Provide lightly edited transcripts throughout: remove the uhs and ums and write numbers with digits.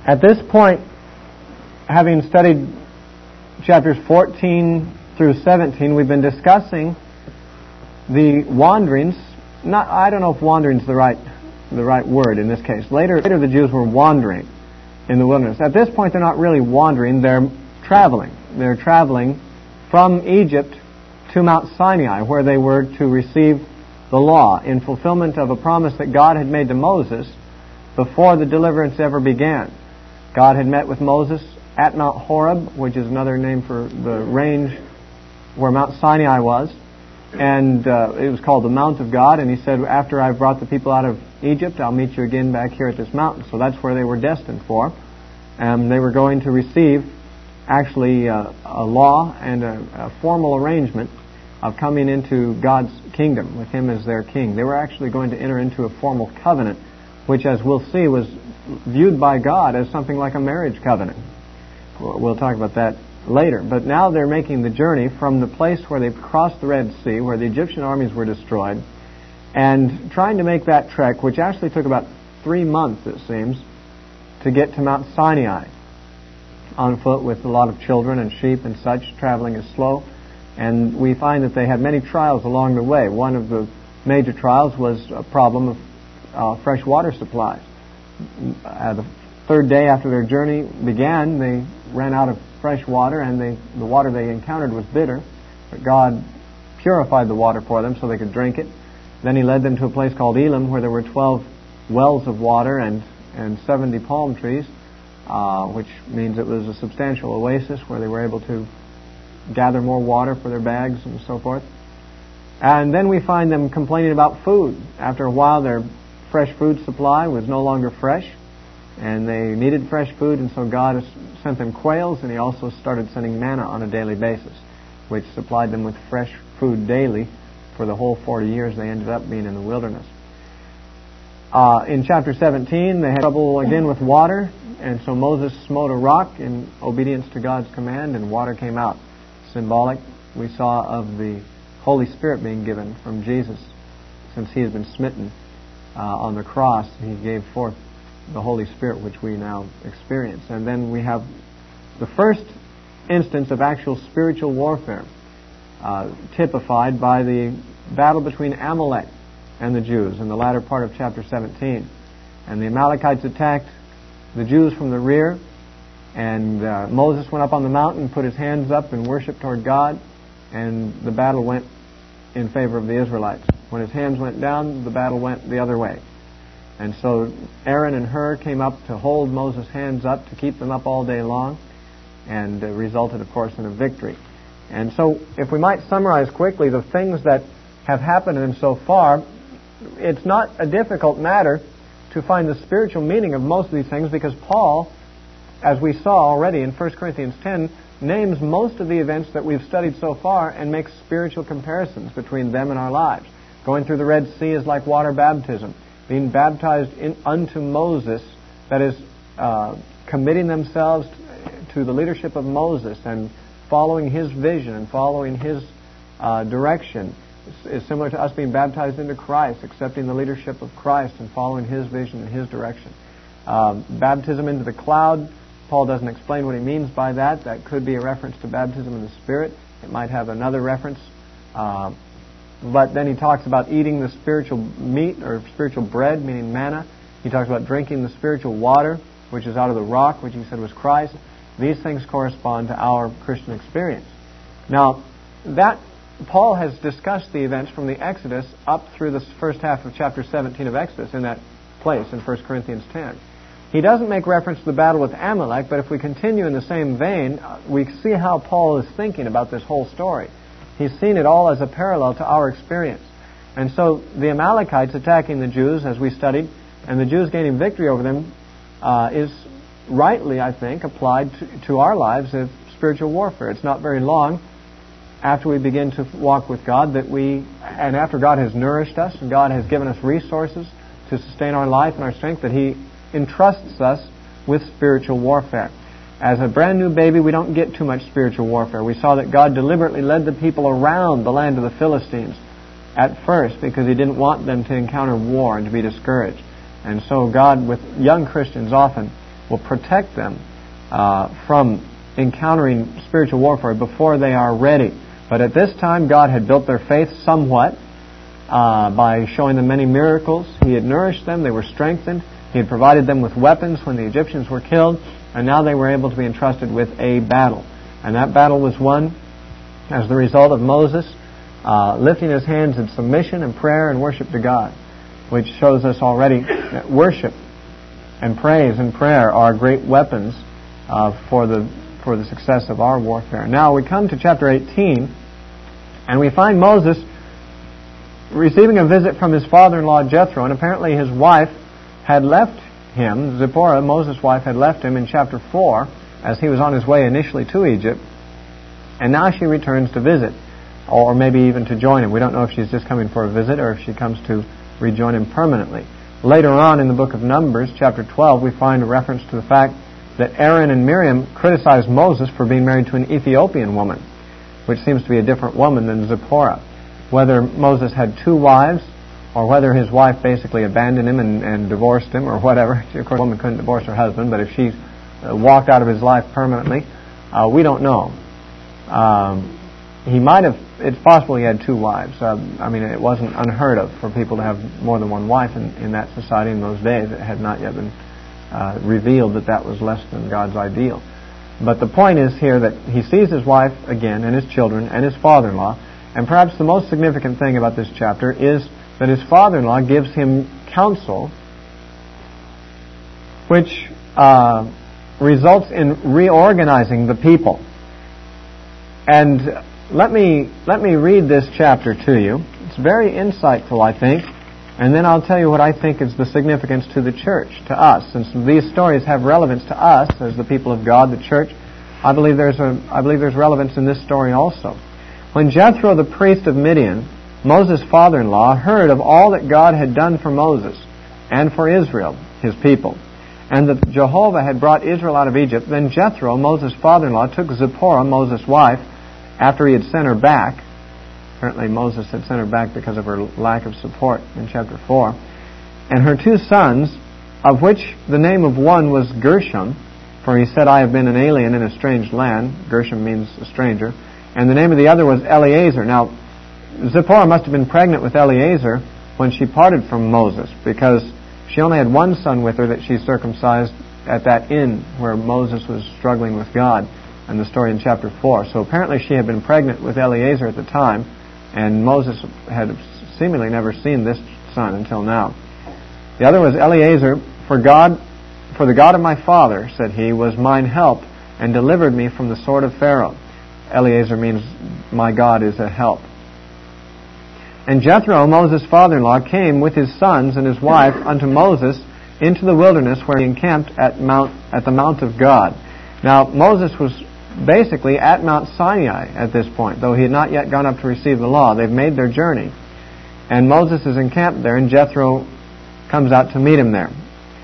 At this point, having studied chapters 14 through 17, we've been discussing the wanderings. I don't know if wandering is the right word in this case. Later the Jews were wandering in the wilderness. At this point, they're not really wandering, they're traveling. They're traveling from Egypt to Mount Sinai, where they were to receive the law in fulfillment of a promise that God had made to Moses before the deliverance ever began. God had met with Moses at Mount Horeb, which is another name for the range where Mount Sinai was, and it was called the Mount of God, and he said, after I've brought the people out of Egypt, I'll meet you again back here at this mountain. So that's where they were destined for. They were going to receive actually a law and a formal arrangement of coming into God's kingdom with Him as their king. They were actually going to enter into a formal covenant, which, as we'll see, was viewed by God as something like a marriage covenant. We'll talk about that later. But now they're making the journey from the place where they've crossed the Red Sea, where the Egyptian armies were destroyed, and trying to make that trek, which actually took about 3 months, it seems, to get to Mount Sinai on foot with a lot of children and sheep and such. Traveling is slow, and we find that they had many trials along the way. One of the major trials was a problem of fresh water supplies. The third day after their journey began, they ran out of fresh water, and the water they encountered was bitter, but God purified the water for them so they could drink it. Then He led them to a place called Elim, where there were 12 wells of water and 70 palm trees, which means it was a substantial oasis where they were able to gather more water for their bags and so forth. And then we find them complaining about food. After a while, their fresh food supply was no longer fresh, and they needed fresh food, and so God sent them quails, and He also started sending manna on a daily basis, which supplied them with fresh food daily for the whole 40 years they ended up being in the wilderness. In chapter 17, they had trouble again with water, and so Moses smote a rock in obedience to God's command, and water came out. Symbolic, we saw, of the Holy Spirit being given from Jesus. Since He has been smitten on the cross, He gave forth the Holy Spirit, which we now experience. And then we have the first instance of actual spiritual warfare, typified by the battle between Amalek and the Jews in the latter part of chapter 17. And the Amalekites attacked the Jews from the rear, and Moses went up on the mountain, put his hands up and worshiped toward God, and the battle went in favor of the Israelites. When his hands went down, the battle went the other way. And so Aaron and Hur came up to hold Moses' hands up, to keep them up all day long, and resulted, of course, in a victory. And so, if we might summarize quickly the things that have happened in so far, it's not a difficult matter to find the spiritual meaning of most of these things, because Paul, as we saw already in 1 Corinthians 10, names most of the events that we've studied so far and makes spiritual comparisons between them and our lives. Going through the Red Sea is like water baptism. Being baptized unto Moses, that is, committing themselves to the leadership of Moses and following his vision and following his direction, is similar to us being baptized into Christ, accepting the leadership of Christ and following His vision and His direction. Baptism into the cloud, Paul doesn't explain what he means by that. That could be a reference to baptism in the Spirit. It might have another reference. But then he talks about eating the spiritual meat or spiritual bread, meaning manna. He talks about drinking the spiritual water, which is out of the rock, which he said was Christ. These things correspond to our Christian experience. Now, that Paul has discussed the events from the Exodus up through the first half of chapter 17 of Exodus in that place in 1 Corinthians 10. He doesn't make reference to the battle with Amalek, but if we continue in the same vein, we see how Paul is thinking about this whole story. He's seen it all as a parallel to our experience. And so the Amalekites attacking the Jews, as we studied, and the Jews gaining victory over them, is rightly, I think, applied to our lives as spiritual warfare. It's not very long after we begin to walk with God and after God has nourished us and God has given us resources to sustain our life and our strength, that He entrusts us with spiritual warfare. As a brand new baby, we don't get too much spiritual warfare. We saw that God deliberately led the people around the land of the Philistines at first because He didn't want them to encounter war and to be discouraged. And so God, with young Christians often, will protect them from encountering spiritual warfare before they are ready. But at this time, God had built their faith somewhat by showing them many miracles. He had nourished them. They were strengthened. He had provided them with weapons when the Egyptians were killed. And now they were able to be entrusted with a battle. And that battle was won as the result of Moses lifting his hands in submission and prayer and worship to God, which shows us already that worship and praise and prayer are great weapons for the success of our warfare. Now we come to chapter 18, and we find Moses receiving a visit from his father-in-law Jethro, and apparently his wife had left him. Zipporah, Moses' wife, had left him in chapter 4 as he was on his way initially to Egypt, and now she returns to visit, or maybe even to join him. We don't know if she's just coming for a visit or if she comes to rejoin him permanently. Later on in the book of Numbers, chapter 12, we find a reference to the fact that Aaron and Miriam criticized Moses for being married to an Ethiopian woman, which seems to be a different woman than Zipporah. Whether Moses had two wives, or whether his wife basically abandoned him and divorced him, or whatever. Of course, a woman couldn't divorce her husband, but if she walked out of his life permanently, we don't know. He might have, it's possible he had two wives. It wasn't unheard of for people to have more than one wife in that society in those days. It had not yet been revealed that was less than God's ideal. But the point is here that he sees his wife again, and his children, and his father-in-law, and perhaps the most significant thing about this chapter is that his father-in-law gives him counsel which results in reorganizing the people. And let me read this chapter to you. It's very insightful, I think, and then I'll tell you what I think is the significance to the church, to us. Since these stories have relevance to us as the people of God, the church, I believe there's relevance in this story also. When Jethro, the priest of Midian, Moses' father-in-law, heard of all that God had done for Moses and for Israel, his people, and that Jehovah had brought Israel out of Egypt, then Jethro, Moses' father-in-law, took Zipporah, Moses' wife, after he had sent her back. Apparently Moses had sent her back because of her lack of support in chapter 4. And her two sons, of which the name of one was Gershom, for he said, I have been an alien in a strange land. Gershom means a stranger. And the name of the other was Eleazar. Now, Zipporah must have been pregnant with Eleazar when she parted from Moses, because she only had one son with her that she circumcised at that inn where Moses was struggling with God, and the story in chapter 4. So apparently she had been pregnant with Eleazar at the time, and Moses had seemingly never seen this son until now. The other was Eleazar, for the God of my father, said he, was mine help, and delivered me from the sword of Pharaoh. Eleazar means, my God is a help. And Jethro, Moses' father-in-law, came with his sons and his wife unto Moses into the wilderness, where he encamped at the mount of God. Now, Moses was basically at Mount Sinai at this point, though he had not yet gone up to receive the law. They've made their journey. And Moses is encamped there, and Jethro comes out to meet him there.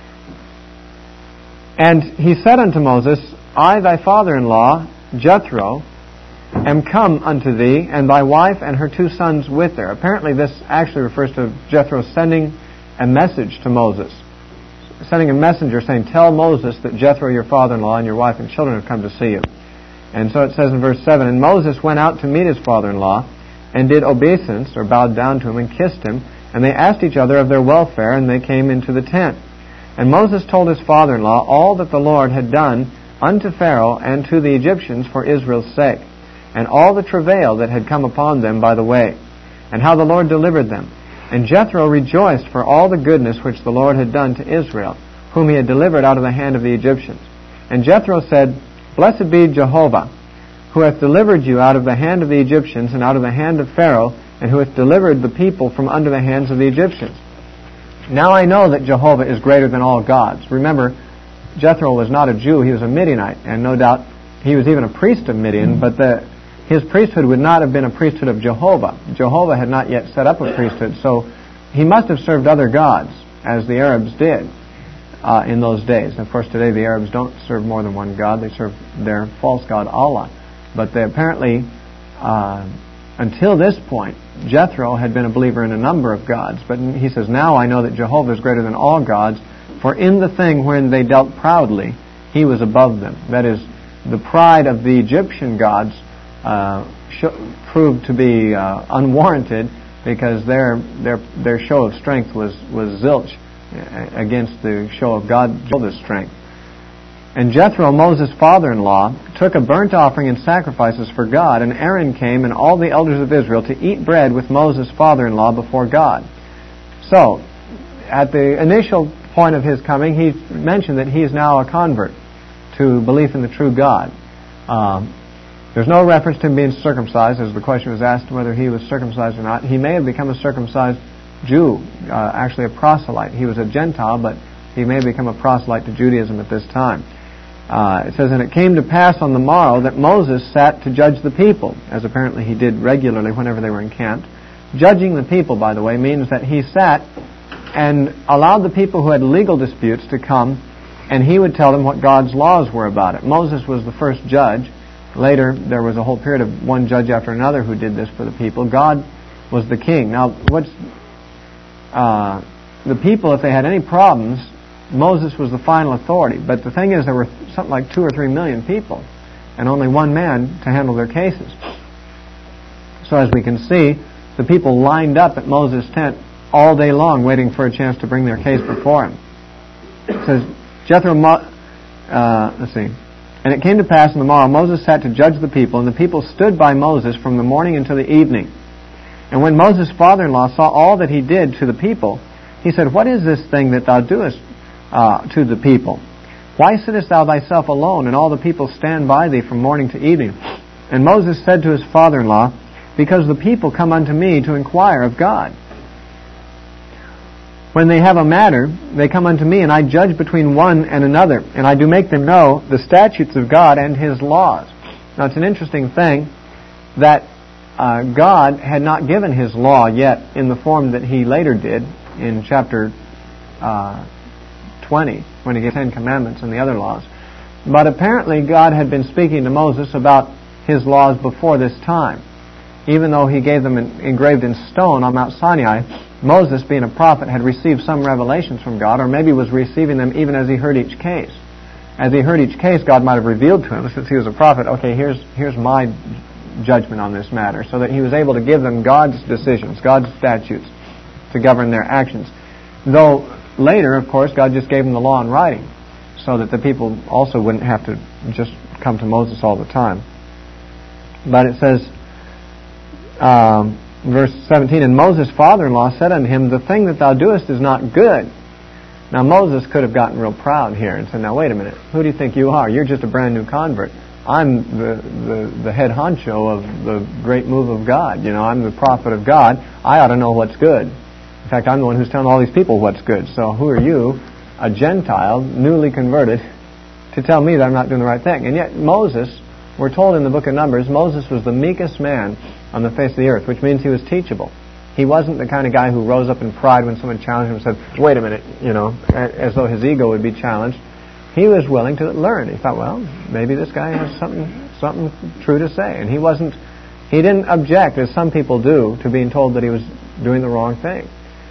And he said unto Moses, I, thy father-in-law, Jethro, am come unto thee, and thy wife and her two sons with her. Apparently this actually refers to Jethro sending a message to Moses. Sending a messenger saying, tell Moses that Jethro, your father-in-law, and your wife and children have come to see you. And so it says in verse 7, and Moses went out to meet his father-in-law, and did obeisance, or bowed down to him, and kissed him. And they asked each other of their welfare, and they came into the tent. And Moses told his father-in-law all that the Lord had done unto Pharaoh and to the Egyptians for Israel's sake, and all the travail that had come upon them by the way, and how the Lord delivered them. And Jethro rejoiced for all the goodness which the Lord had done to Israel, whom he had delivered out of the hand of the Egyptians. And Jethro said, Blessed be Jehovah, who hath delivered you out of the hand of the Egyptians, and out of the hand of Pharaoh, and who hath delivered the people from under the hands of the Egyptians. Now I know that Jehovah is greater than all gods. Remember, Jethro was not a Jew, he was a Midianite, and no doubt he was even a priest of Midian, but his priesthood would not have been a priesthood of Jehovah. Jehovah had not yet set up a priesthood, so he must have served other gods, as the Arabs did in those days. Of course, today the Arabs don't serve more than one god. They serve their false god, Allah. But they apparently, until this point, Jethro had been a believer in a number of gods. But he says, now I know that Jehovah is greater than all gods, For in the thing wherein they dealt proudly, he was above them. That is, the pride of the Egyptian gods proved to be unwarranted, because their show of strength was zilch against the show of God's strength. And Jethro, Moses' father-in-law, took a burnt offering and sacrifices for God, and Aaron came and all the elders of Israel to eat bread with Moses' father-in-law before God. So, at the initial point of his coming, he mentioned that he is now a convert to belief in the true God. There's no reference to him being circumcised, as the question was asked whether he was circumcised or not. He may have become a circumcised Jew, actually a proselyte. He was a Gentile, but he may have become a proselyte to Judaism at this time. It says, and it came to pass on the morrow that Moses sat to judge the people, as apparently he did regularly whenever they were encamped. Judging the people, by the way, means that he sat and allowed the people who had legal disputes to come, and he would tell them what God's laws were about it. Moses was the first judge. Later, there was a whole period of one judge after another who did this for the people. God was the king. Now, the people, if they had any problems, Moses was the final authority. But the thing is, there were something like 2 or 3 million people, and only one man to handle their cases. So as we can see, the people lined up at Moses' tent all day long, waiting for a chance to bring their case before him. It says, And it came to pass on the morrow, Moses sat to judge the people, and the people stood by Moses from the morning until the evening. And when Moses' father-in-law saw all that he did to the people, he said, What is this thing that thou doest to the people? Why sittest thou thyself alone, and all the people stand by thee from morning to evening? And Moses said to his father-in-law, Because the people come unto me to inquire of God. When they have a matter, they come unto me, and I judge between one and another, and I do make them know the statutes of God and His laws. Now, it's an interesting thing that God had not given His law yet in the form that He later did in chapter 20, when He gave 10 Commandments and the other laws. But apparently God had been speaking to Moses about His laws before this time. Even though He gave them engraved in stone on Mount Sinai, Moses, being a prophet, had received some revelations from God, or maybe was receiving them even as he heard each case. As he heard each case, God might have revealed to him, since he was a prophet, okay, here's my judgment on this matter, so that he was able to give them God's decisions, God's statutes, to govern their actions. Though later, of course, God just gave them the law in writing, so that the people also wouldn't have to just come to Moses all the time. But it says, verse 17, And Moses' father-in-law said unto him, The thing that thou doest is not good. Now Moses could have gotten real proud here and said, Now wait a minute, who do you think you are? You're just a brand new convert. I'm the head honcho of the great move of God. You know, I'm the prophet of God. I ought to know what's good. In fact, I'm the one who's telling all these people what's good. So who are you, a Gentile, newly converted, to tell me that I'm not doing the right thing? And yet Moses, we're told in the book of Numbers, Moses was the meekest man on the face of the earth, which means he was teachable. He wasn't the kind of guy who rose up in pride when someone challenged him and said, Wait a minute, you know, as though his ego would be challenged. He was willing to learn. He thought, well, maybe this guy has something true to say. And he didn't object, as some people do, to being told that he was doing the wrong thing.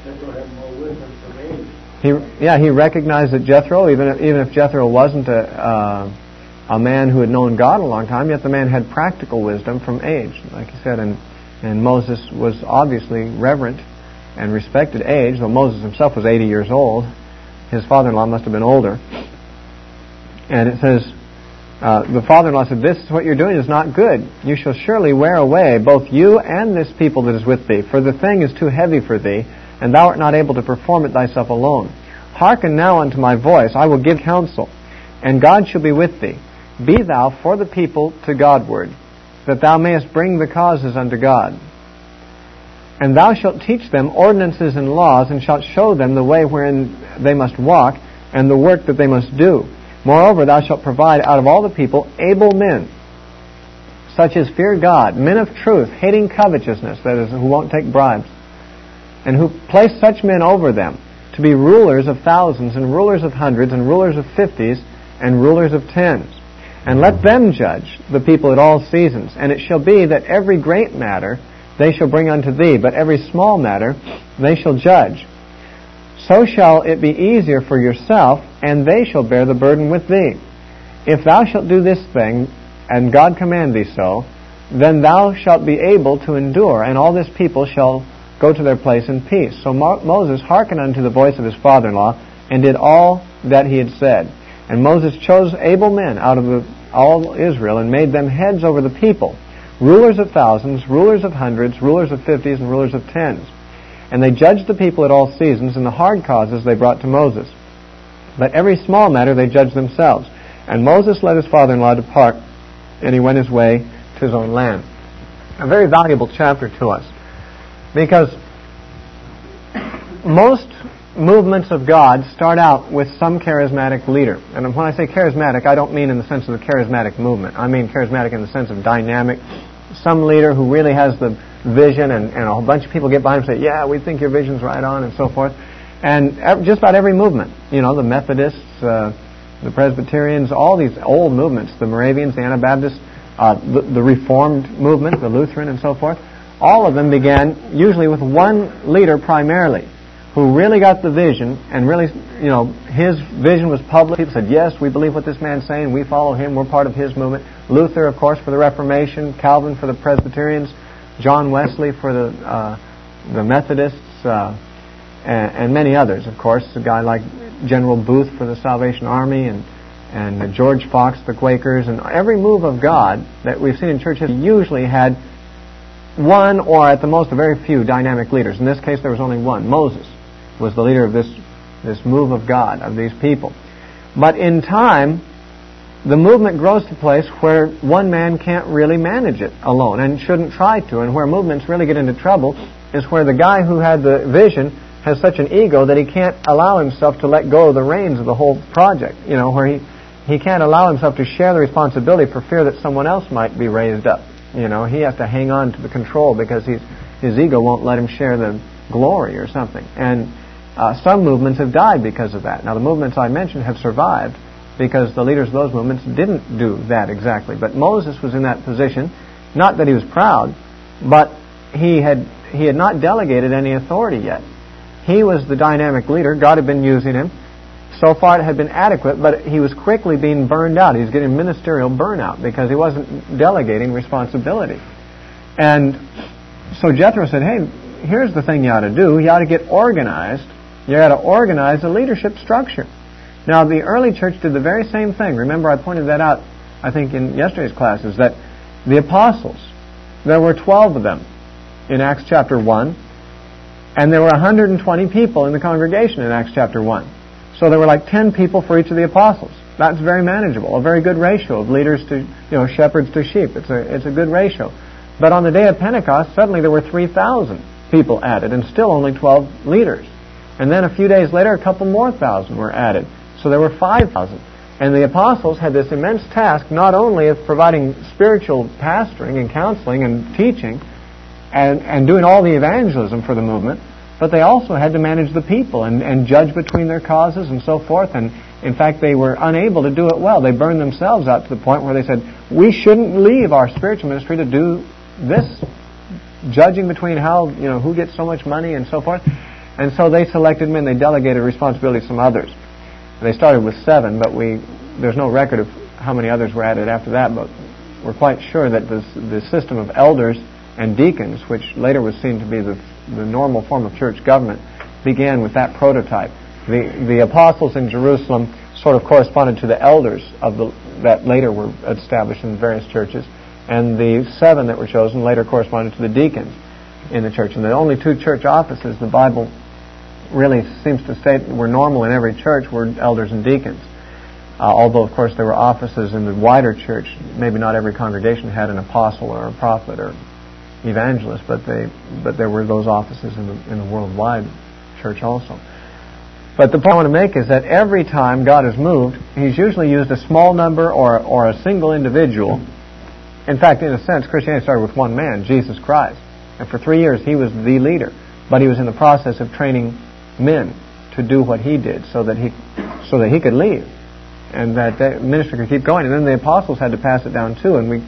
He recognized that Jethro, even if Jethro wasn't a man who had known God a long time, yet the man had practical wisdom from age, like he said, and Moses was obviously reverent and respected age, though Moses himself was 80 years old. His father-in-law must have been older. And it says, the father-in-law said, This is what you're doing is not good. You shall surely wear away both you and this people that is with thee, for the thing is too heavy for thee, and thou art not able to perform it thyself alone. Hearken now unto my voice, I will give counsel, and God shall be with thee. Be thou for the people to Godward, that thou mayest bring the causes unto God. And thou shalt teach them ordinances and laws, and shalt show them the way wherein they must walk, and the work that they must do. Moreover, thou shalt provide out of all the people able men, such as fear God, men of truth, hating covetousness, that is, who won't take bribes, and who place such men over them, to be rulers of thousands, and rulers of hundreds, and rulers of 50s, and rulers of 10s. And let them judge the people at all seasons. And it shall be that every great matter they shall bring unto thee, but every small matter they shall judge. so shall it be easier for yourself, and they shall bear the burden with thee. If thou shalt do this thing, and God command thee so, then thou shalt be able to endure, and all this people shall go to their place in peace. So Moses hearkened unto the voice of his father-in-law, and did all that he had said. And Moses chose able men out of all Israel, and made them heads over the people, rulers of thousands, rulers of hundreds, rulers of fifties, and rulers of tens. And they judged the people at all seasons, and the hard causes they brought to Moses. But every small matter they judged themselves. And Moses let his father-in-law depart, and he went his way to his own land. A very valuable chapter to us, because most movements of God start out with some charismatic leader. And when I say charismatic, I don't mean in the sense of the charismatic movement. I mean charismatic in the sense of dynamic. Some leader who really has the vision, and a whole bunch of people get behind him and say, yeah, we think your vision's right on, and so forth. And just about every movement, the Methodists, the Presbyterians, all these old movements, the Moravians, the Anabaptists, the Reformed movement, the Lutheran, and so forth, all of them began usually with one leader primarily, who really got the vision, and really, his vision was public. People said, yes, we believe what this man's saying, we follow him, we're part of his movement. Luther, of course, for the Reformation, Calvin for the Presbyterians, John Wesley for the Methodists, and many others, of course. A guy like General Booth for the Salvation Army, and George Fox, the Quakers, and every move of God that we've seen in church history usually had one, or at the most a very few, dynamic leaders. In this case, there was only one. Moses was the leader of this move of God, of these people. But in time, the movement grows to a place where one man can't really manage it alone, and shouldn't try to, and where movements really get into trouble is where the guy who had the vision has such an ego that he can't allow himself to let go of the reins of the whole project, where he can't allow himself to share the responsibility for fear that someone else might be raised up. He has to hang on to the control because his ego won't let him share the glory or something. And some movements have died because of that. Now, the movements I mentioned have survived because the leaders of those movements didn't do that exactly. But Moses was in that position, not that he was proud, but he had not delegated any authority yet. He was the dynamic leader. God had been using him. So far it had been adequate, but he was quickly being burned out. He was getting ministerial burnout because he wasn't delegating responsibility. And so Jethro said, hey, here's the thing you ought to do. You ought to get organized. You ought to organize a leadership structure. Now, the early church did the very same thing. Remember, I pointed that out, I think, in yesterday's classes, that the apostles, there were 12 of them in Acts chapter 1, and there were 120 people in the congregation in Acts chapter 1. So there were like 10 people for each of the apostles. That's very manageable, a very good ratio of leaders to, shepherds to sheep. It's a good ratio. But on the day of Pentecost, suddenly there were 3,000 people added, and still only 12 leaders. And then a few days later, a couple more thousand were added. So there were 5,000. And the apostles had this immense task, not only of providing spiritual pastoring and counseling and teaching, and doing all the evangelism for the movement, but they also had to manage the people and judge between their causes and so forth. And in fact, they were unable to do it well. They burned themselves out to the point where they said, we shouldn't leave our spiritual ministry to do this judging between who gets so much money and so forth. And so they selected men. They delegated responsibility to some others. They started with 7, but there's no record of how many others were added after that. But we're quite sure that the system of elders and deacons, which later was seen to be the normal form of church government, began with that prototype. The apostles in Jerusalem sort of corresponded to the elders that later were established in various churches, and the 7 that were chosen later corresponded to the deacons in the church. And the only 2 church offices the Bible really seems to say were normal in every church were elders and deacons. Although, of course, there were offices in the wider church. Maybe not every congregation had an apostle or a prophet or evangelist, but there were those offices in the worldwide church also. But the point I want to make is that every time God has moved, He's usually used a small number or a single individual. In fact, in a sense, Christianity started with one man, Jesus Christ. And for 3 years, He was the leader. But He was in the process of training men to do what He did so that He could leave. And that ministry could keep going. And then the apostles had to pass it down too. And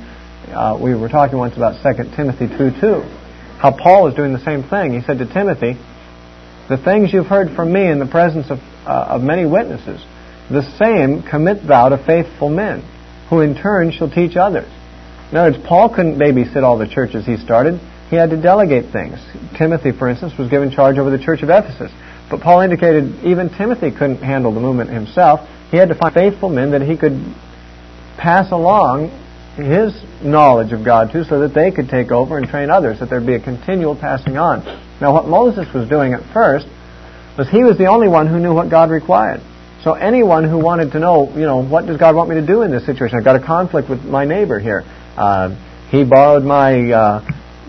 we were talking once about 2 Timothy 2:2. How Paul was doing the same thing. He said to Timothy, The things you've heard from me in the presence of many witnesses, the same commit thou to faithful men, who in turn shall teach others. In other words, Paul couldn't babysit all the churches he started. He had to delegate things. Timothy, for instance, was given charge over the church of Ephesus. But Paul indicated even Timothy couldn't handle the movement himself. He had to find faithful men that he could pass along his knowledge of God to, so that they could take over and train others, that there'd be a continual passing on. Now, what Moses was doing at first was he was the only one who knew what God required. So anyone who wanted to know, what does God want me to do in this situation? I've got a conflict with my neighbor here. He borrowed my...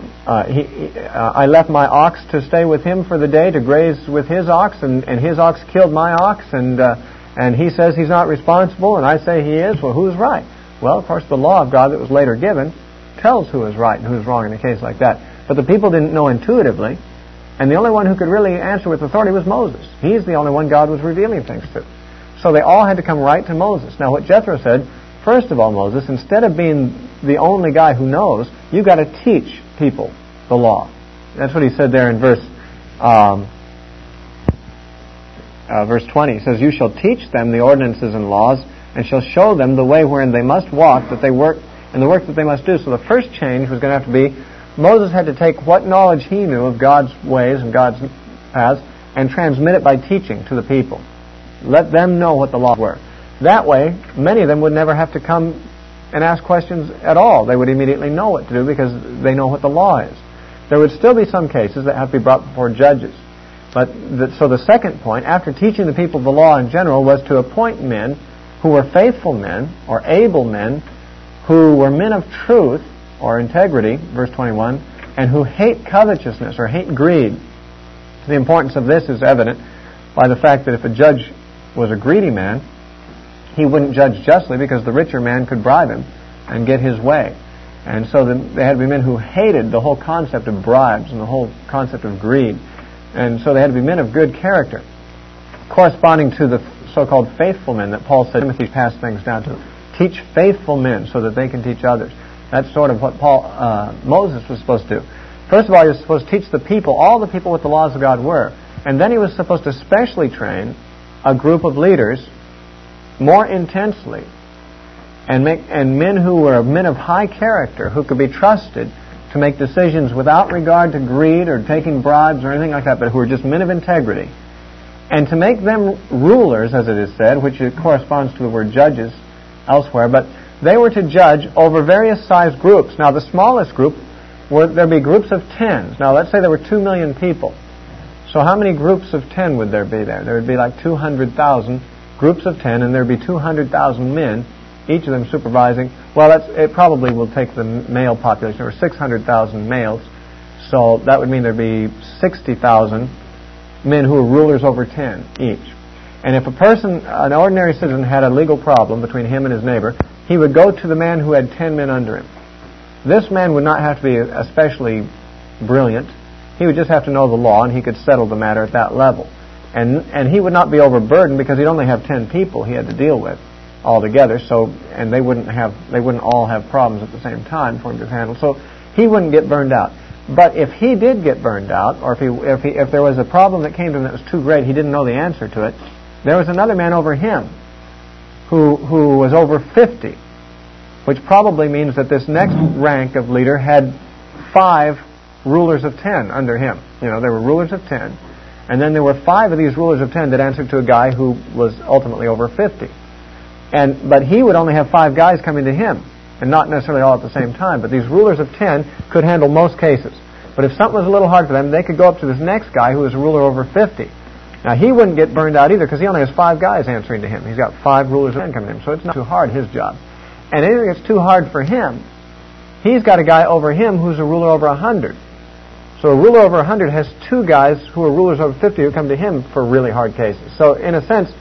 I left my ox to stay with him for the day to graze with his ox, and his ox killed my ox, and he says he's not responsible, and I say he is. Well, who's right? Well, of course, the law of God that was later given tells who is right and who is wrong in a case like that. But the people didn't know intuitively, and the only one who could really answer with authority was Moses. He's the only one God was revealing things to. So they all had to come right to Moses. Now, what Jethro said, first of all, Moses, instead of being the only guy who knows, you've got to teach people the law. That's what he said there in verse 20. He says, you shall teach them the ordinances and laws, and shall show them the way wherein they must walk, that they work, and the work that they must do. So the first change was going to have to be, Moses had to take what knowledge he knew of God's ways and God's paths, and transmit it by teaching to the people. Let them know what the laws were. That way, many of them would never have to come and ask questions at all. They would immediately know what to do because they know what the law is. There would still be some cases that have to be brought before judges. So the second point, after teaching the people the law in general, was to appoint men who were faithful men or able men, who were men of truth or integrity, verse 21, and who hate covetousness or hate greed. The importance of this is evident by the fact that if a judge was a greedy man, he wouldn't judge justly because the richer man could bribe him and get his way. And so they had to be men who hated the whole concept of bribes and the whole concept of greed. And so they had to be men of good character, corresponding to the so-called faithful men that Paul said Timothy passed things down to. Teach faithful men so that they can teach others. That's sort of what Moses was supposed to do. First of all, he was supposed to teach the people, all the people, what the laws of God were. And then he was supposed to specially train a group of leaders more intensely, and men who were men of high character, who could be trusted to make decisions without regard to greed or taking bribes or anything like that, but who were just men of integrity. And to make them rulers, as it is said, which corresponds to the word judges elsewhere, but they were to judge over various sized groups. Now, the smallest group, there'd be groups of tens. Now, let's say there were 2 million people. So how many groups of 10 would there be there? There would be like 200,000 groups of 10, and there'd be 200,000 men, each of them supervising. Well, it probably will take the male population. There were 600,000 males, so that would mean there'd be 60,000 men who were rulers over 10 each. And if an ordinary citizen, had a legal problem between him and his neighbor, he would go to the man who had 10 men under him. This man would not have to be especially brilliant. He would just have to know the law, and he could settle the matter at that level. And he would not be overburdened because he'd only have 10 people he had to deal with altogether. And they wouldn't all have problems at the same time for him to handle. So he wouldn't get burned out. But if he did get burned out, or if there was a problem that came to him that was too great, he didn't know the answer to it, there was another man over him who was over 50, which probably means that this next rank of leader had 5 rulers of 10 under him. There were rulers of 10, and then there were 5 of these rulers of 10 that answered to a guy who was ultimately over 50. But he would only have 5 guys coming to him, and not necessarily all at the same time. But these rulers of 10 could handle most cases. But if something was a little hard for them, they could go up to this next guy who was a ruler over 50. Now, he wouldn't get burned out either because he only has 5 guys answering to him. He's got 5 rulers of 10 coming to him, so it's not too hard, his job. And anything that's too hard for him, he's got a guy over him who's a ruler over 100. So a ruler over 100 has 2 guys who are rulers over 50 who come to him for really hard cases. So in a sense,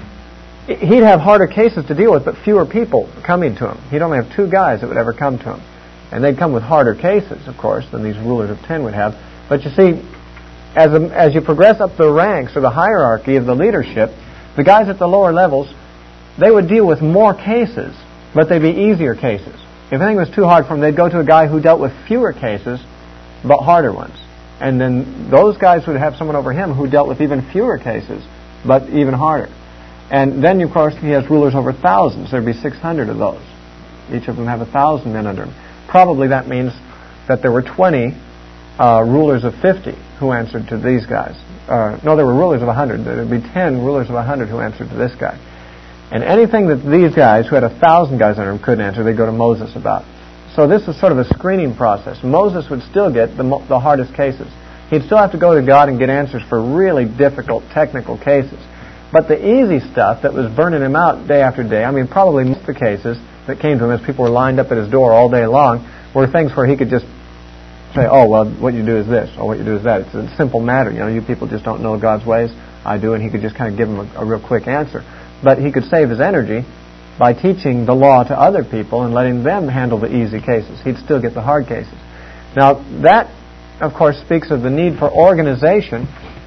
he'd have harder cases to deal with, but fewer people coming to him. He'd only have 2 guys that would ever come to him. And they'd come with harder cases, of course, than these rulers of 10 would have. But you see, as you progress up the ranks or the hierarchy of the leadership, the guys at the lower levels, they would deal with more cases, but they'd be easier cases. If anything was too hard for them, they'd go to a guy who dealt with fewer cases, but harder ones. And then those guys would have someone over him who dealt with even fewer cases, but even harder. And then, of course, he has rulers over thousands. There'd be 600 of those. Each of them have 1,000 men under him. Probably that means that there were 20 rulers of 50 who answered to these guys. No, there were rulers of 100. There would be 10 rulers of 100 who answered to this guy. And anything that these guys, who had 1,000 guys under them, couldn't answer, they'd go to Moses about. So this is sort of a screening process. Moses would still get the hardest cases. He'd still have to go to God and get answers for really difficult technical cases. But the easy stuff that was burning him out day after day, I mean, probably most of the cases that came to him as people were lined up at his door all day long were things where he could just say, oh, well, what you do is this, or what you do is that. It's a simple matter. You know, you people just don't know God's ways. I do, and he could just kind of give them a real quick answer. But he could save his energy by teaching the law to other people and letting them handle the easy cases. He'd still get the hard cases. Now, that, of course, speaks of the need for organization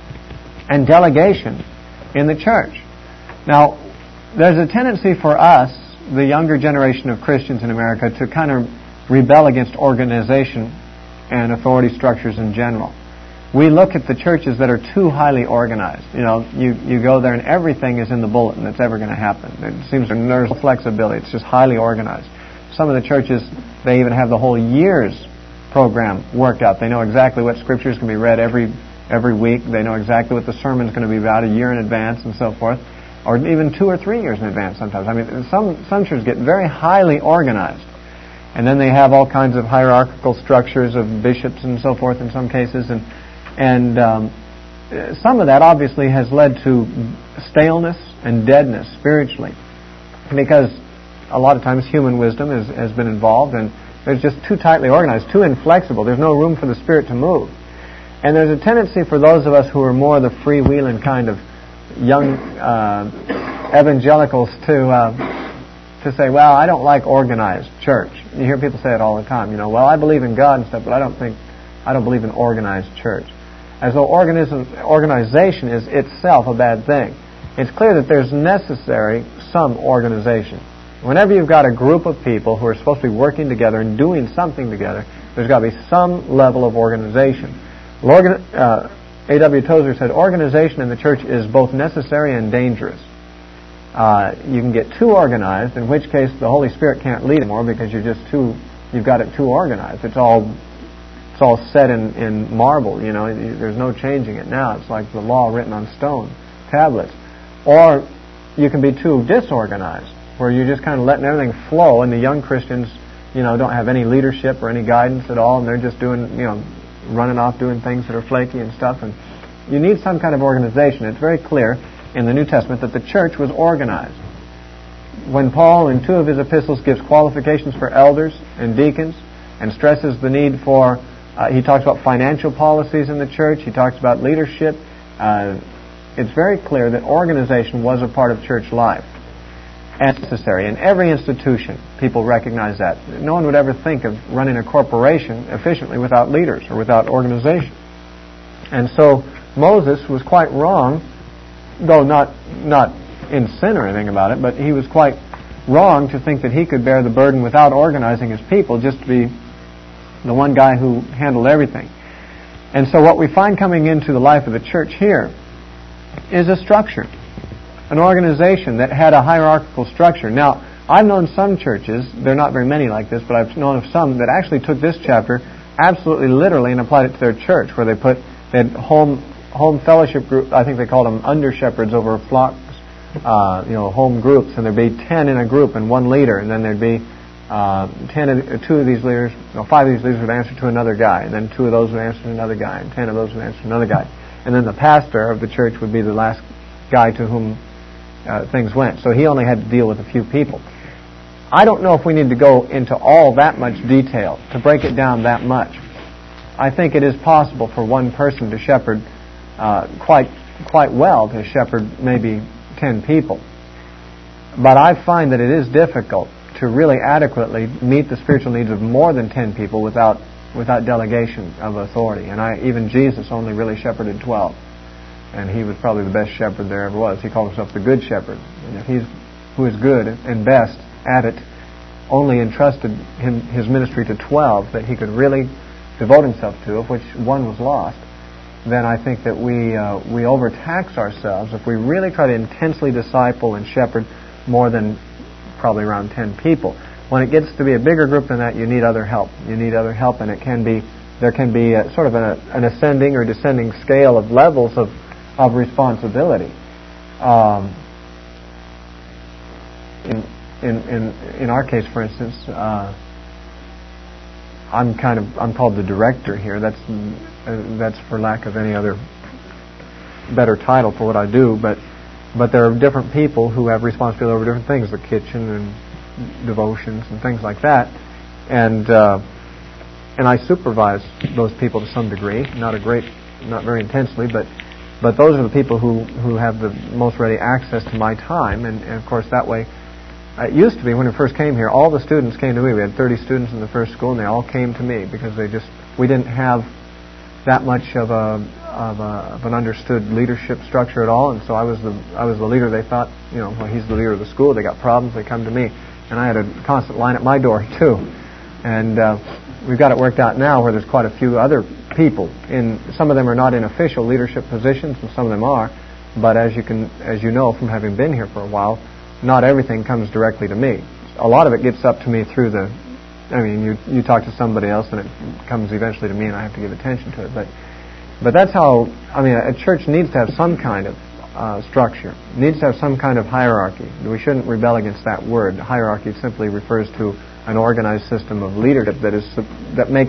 and delegation in the church. Now, there's a tendency for us, the younger generation of Christians in America, to kind of rebel against organization and authority structures in general. We look at the churches that are too highly organized. You know, you go there and everything is in the bulletin that's ever going to happen. It seems there's no flexibility. It's just highly organized. Some of the churches, they even have the whole year's program worked out. They know exactly what scriptures can be read every week. They know exactly what the sermon's going to be about a year in advance and so forth, or even 2 or 3 years in advance sometimes. I mean, some churches get very highly organized. And then they have all kinds of hierarchical structures of bishops and so forth in some cases. And some of that obviously has led to staleness and deadness spiritually, because a lot of times human wisdom has been involved, and they're just too tightly organized, too inflexible. There's no room for the Spirit to move. And there's a tendency for those of us who are more the freewheeling kind of young evangelicals to say, well, I don't like organized church. You hear people say it all the time. You know, well, I believe in God and stuff, but I don't believe in organized church. As though organization is itself a bad thing. It's clear that there's necessary some organization. Whenever you've got a group of people who are supposed to be working together and doing something together, there's got to be some level of organization. A.W. Tozer said, organization in the church is both necessary and dangerous. You can get too organized, in which case the Holy Spirit can't lead anymore because you've got it too organized. It's all set in marble, you know. There's no changing it now. It's like the law written on stone tablets. Or you can be too disorganized, where you're just kind of letting everything flow, and the young Christians, you know, don't have any leadership or any guidance at all, and they're just doing, you know, running off doing things that are flaky and stuff. And you need some kind of organization. It's very clear in the New Testament that the church was organized. When Paul, in 2 of his epistles, gives qualifications for elders and deacons and stresses the need for he talks about financial policies in the church. He talks about leadership. It's very clear that organization was a part of church life. And necessary. In every institution, people recognize that. No one would ever think of running a corporation efficiently without leaders or without organization. And so Moses was quite wrong, though not in sin or anything about it, but he was quite wrong to think that he could bear the burden without organizing his people, just to be the one guy who handled everything. And so what we find coming into the life of the church here is a structure, an organization that had a hierarchical structure. Now, I've known some churches, there are not very many like this, but I've known of some that actually took this chapter absolutely literally and applied it to their church, where they had home fellowship group. I think they called them under shepherds over flocks, home groups, and there'd be 10 in a group and one leader, and then there'd be 5 of these leaders would answer to another guy, and then 2 of those would answer to another guy, and 10 of those would answer to another guy. And then the pastor of the church would be the last guy to whom things went. So he only had to deal with a few people. I don't know if we need to go into all that much detail to break it down that much. I think it is possible for one person to shepherd quite well, to shepherd maybe 10 people. But I find that it is difficult to really adequately meet the spiritual needs of more than 10 people without delegation of authority. And even Jesus only really shepherded 12. And he was probably the best shepherd there ever was. He called himself the Good Shepherd. And if he's who is good and best at it only entrusted his ministry to 12, that he could really devote himself to, of which one was lost, then I think that we overtax ourselves if we really try to intensely disciple and shepherd more than probably around 10 people. When it gets to be a bigger group than that, you need other help. You need other help, and there can be sort of an ascending or descending scale of levels of responsibility. In our case, for instance, I'm called the director here. That's for lack of any other better title for what I do. But there are different people who have responsibility over different things, the kitchen and devotions and things like that. And I supervise those people to some degree, not very intensely, but those are the people who have the most ready access to my time, and of course that way. It used to be when we first came here, all the students came to me. We had 30 students in the first school, and they all came to me because we didn't have that much of an understood leadership structure at all, and so I was the leader. They thought, well, he's the leader of the school. They got problems, they come to me, and I had a constant line at my door too. And we've got it worked out now where there's quite a few other people. Some of them are not in official leadership positions, and some of them are. But as you know from having been here for a while, not everything comes directly to me. A lot of it gets up to me through you talk to somebody else and it comes eventually to me and I have to give attention to it. But that's how, a church needs to have some kind of structure, needs to have some kind of hierarchy. We shouldn't rebel against that word. Hierarchy simply refers to an organized system of leadership that makes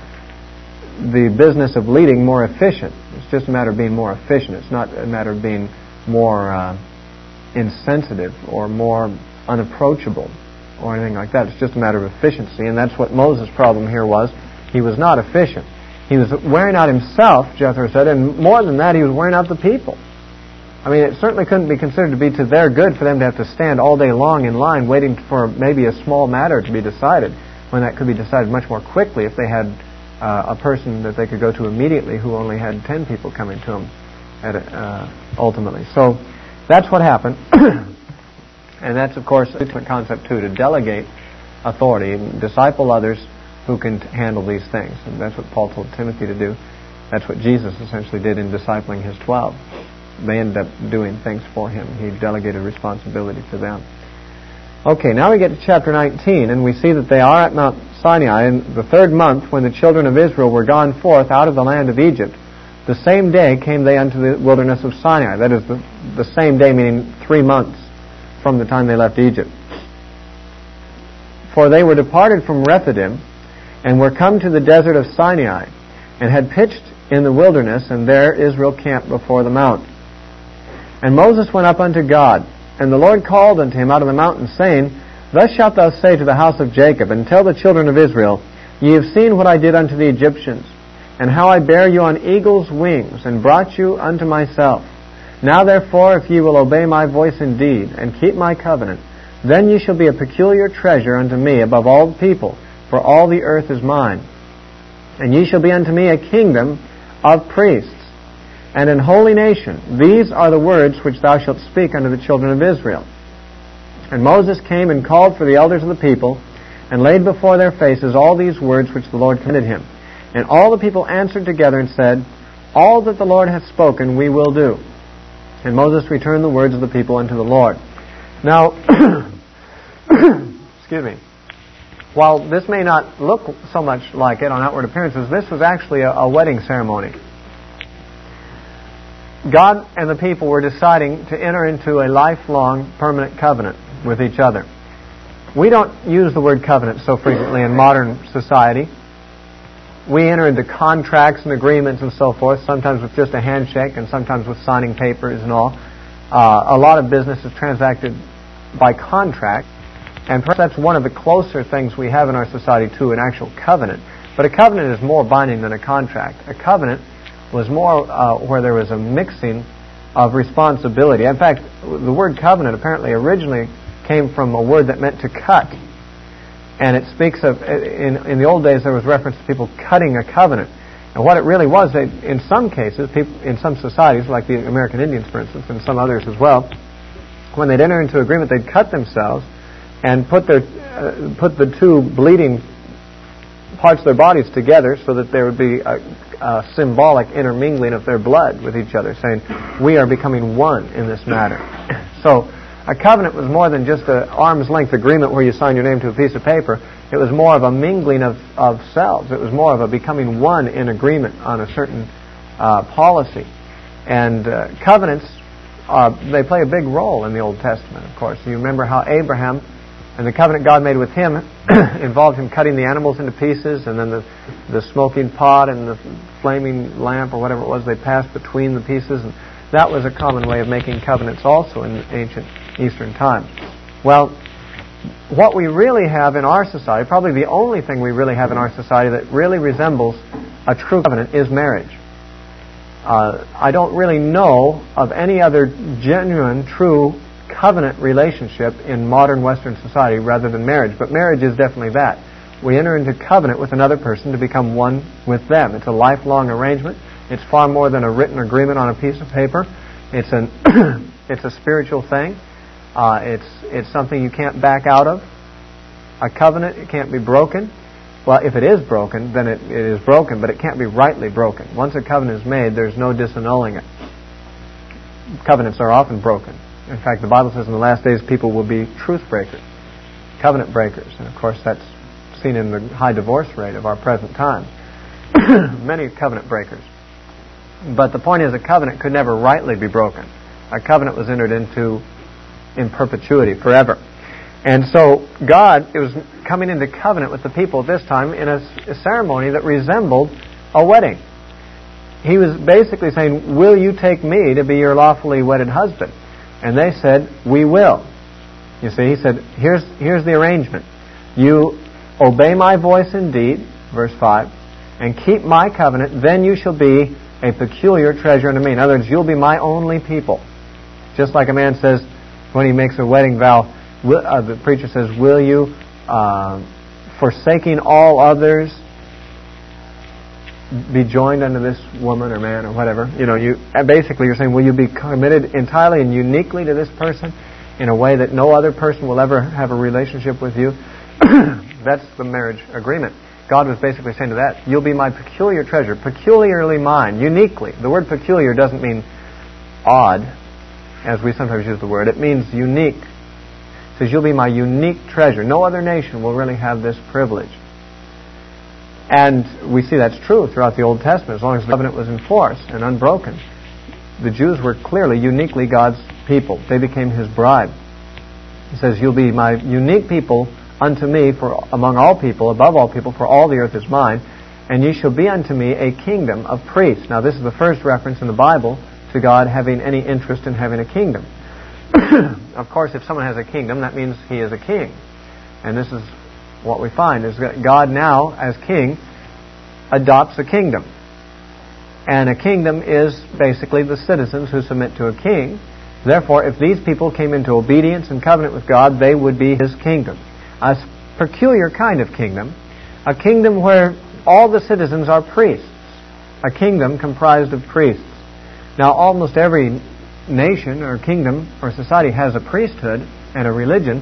the business of leading more efficient. It's just a matter of being more efficient. It's not a matter of being more insensitive or more unapproachable or anything like that. It's just a matter of efficiency, and that's what Moses' problem here was. He was not efficient. He was wearing out himself, Jethro said, and more than that, he was wearing out the people. It certainly couldn't be considered to be to their good for them to have to stand all day long in line waiting for maybe a small matter to be decided, when that could be decided much more quickly if they had a person that they could go to immediately who only had 10 people coming to them ultimately. So that's what happened. And that's, of course, a different concept, too, to delegate authority and disciple others who can handle these things. And that's what Paul told Timothy to do. That's what Jesus essentially did in discipling his 12. They ended up doing things for him. He delegated responsibility to them. Okay, now we get to chapter 19, and we see that they are at Mount Sinai in the 3rd month when the children of Israel were gone forth out of the land of Egypt. The same day came they unto the wilderness of Sinai. That is the same day, meaning 3 months from the time they left Egypt. For they were departed from Rephidim, and were come to the desert of Sinai, and had pitched in the wilderness, and there Israel camped before the mount. And Moses went up unto God, and the Lord called unto him out of the mountain, saying, Thus shalt thou say to the house of Jacob, and tell the children of Israel, Ye have seen what I did unto the Egyptians, and how I bare you on eagle's wings, and brought you unto myself. Now therefore, if ye will obey my voice indeed, and keep my covenant, then ye shall be a peculiar treasure unto me above all the people, for all the earth is mine. And ye shall be unto me a kingdom of priests, and an holy nation. These are the words which thou shalt speak unto the children of Israel. And Moses came and called for the elders of the people, and laid before their faces all these words which the Lord commanded him. And all the people answered together and said, All that the Lord hath spoken we will do. And Moses returned the words of the people unto the Lord. Now, excuse me. While this may not look so much like it on outward appearances, this was actually a wedding ceremony. God and the people were deciding to enter into a lifelong permanent covenant with each other. We don't use the word covenant so frequently in modern society. We enter into contracts and agreements and so forth, sometimes with just a handshake and sometimes with signing papers and all. A lot of business is transacted by contract, and perhaps that's one of the closer things we have in our society to an actual covenant. But a covenant is more binding than a contract. A covenant was more where there was a mixing of responsibility. In fact, the word covenant apparently originally came from a word that meant to cut. And it speaks of, in the old days there was reference to people cutting a covenant. And what it really was, in some cases, people, in some societies, like the American Indians for instance, and some others as well, when they'd enter into agreement, they'd cut themselves and put the two bleeding parts of their bodies together so that there would be a symbolic intermingling of their blood with each other, saying, we are becoming one in this matter. So a covenant was more than just an arm's length agreement where you sign your name to a piece of paper. It was more of a mingling of selves. It was more of a becoming one in agreement on a certain policy. And covenants, they play a big role in the Old Testament, of course. You remember how Abraham and the covenant God made with him involved him cutting the animals into pieces, and then the smoking pot and the flaming lamp or whatever it was, they passed between the pieces. And that was a common way of making covenants also in ancient Eastern time. Well, what we really have in our society, probably the only thing we really have in our society that really resembles a true covenant is marriage. I don't really know of any other genuine, true covenant relationship in modern Western society rather than marriage. But marriage is definitely that. We enter into covenant with another person to become one with them. It's a lifelong arrangement. It's far more than a written agreement on a piece of paper. It's a spiritual thing. It's something you can't back out of. A covenant, it can't be broken. Well, if it is broken, then it is broken, but it can't be rightly broken. Once a covenant is made, there's no disannulling it. Covenants are often broken. In fact, the Bible says in the last days people will be truth breakers, covenant breakers. And of course that's seen in the high divorce rate of our present time. Many covenant breakers. But the point is, a covenant could never rightly be broken. A covenant was entered into in perpetuity, forever. And so God, it was coming into covenant with the people at this time in a ceremony that resembled a wedding. He was basically saying, will you take me to be your lawfully wedded husband? And they said, we will. You see, he said, here's the arrangement. You obey my voice indeed, verse 5, and keep my covenant, then you shall be a peculiar treasure unto me. In other words, you'll be my only people. Just like a man says when he makes a wedding vow, the preacher says, will you, forsaking all others, be joined unto this woman or man or whatever? You know, basically you're saying, will you be committed entirely and uniquely to this person in a way that no other person will ever have a relationship with you? That's the marriage agreement. God was basically saying to that, you'll be my peculiar treasure, peculiarly mine, uniquely. The word peculiar doesn't mean odd, as we sometimes use the word. It means unique. It says, you'll be my unique treasure. No other nation will really have this privilege. And we see that's true throughout the Old Testament, as long as the covenant was in force and unbroken. The Jews were clearly, uniquely God's people. They became His bride. He says, you'll be my unique people unto me for among all people, above all people, for all the earth is mine, and ye shall be unto me a kingdom of priests. Now this is the first reference in the Bible to God having any interest in having a kingdom. Of course, if someone has a kingdom, that means he is a king. And this is what we find, is that God now, as king, adopts a kingdom. And a kingdom is basically the citizens who submit to a king. Therefore, if these people came into obedience and covenant with God, they would be His kingdom. A peculiar kind of kingdom. A kingdom where all the citizens are priests. A kingdom comprised of priests. Now, almost every nation or kingdom or society has a priesthood and a religion.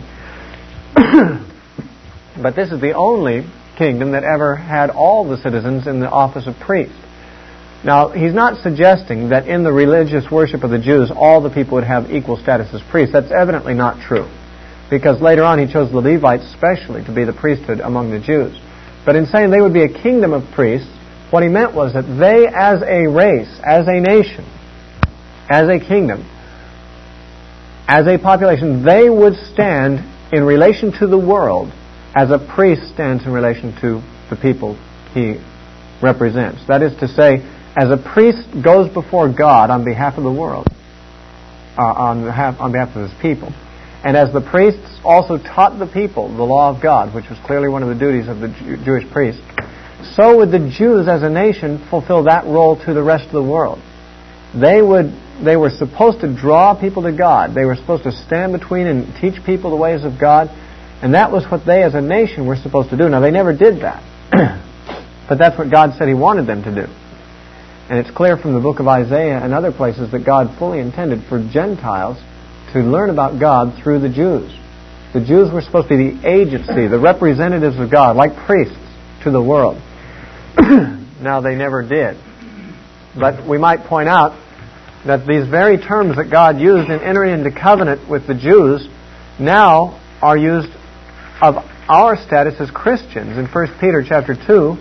But this is the only kingdom that ever had all the citizens in the office of priest. Now, he's not suggesting that in the religious worship of the Jews, all the people would have equal status as priests. That's evidently not true. Because later on he chose the Levites specially to be the priesthood among the Jews. But in saying they would be a kingdom of priests, what he meant was that they as a race, as a nation, as a kingdom, as a population, they would stand in relation to the world as a priest stands in relation to the people he represents. That is to say, as a priest goes before God on behalf of the world, on behalf of his people. And as the priests also taught the people the law of God, which was clearly one of the duties of the Jewish priests, so would the Jews as a nation fulfill that role to the rest of the world. They were supposed to draw people to God. They were supposed to stand between and teach people the ways of God. And that was what they as a nation were supposed to do. Now, they never did that. But that's what God said He wanted them to do. And it's clear from the book of Isaiah and other places that God fully intended for Gentiles to learn about God through the Jews. The Jews were supposed to be the agency, the representatives of God, like priests. to the world. Now, they never did. But we might point out that these very terms that God used in entering into covenant with the Jews now are used of our status as Christians in 1 Peter chapter 2,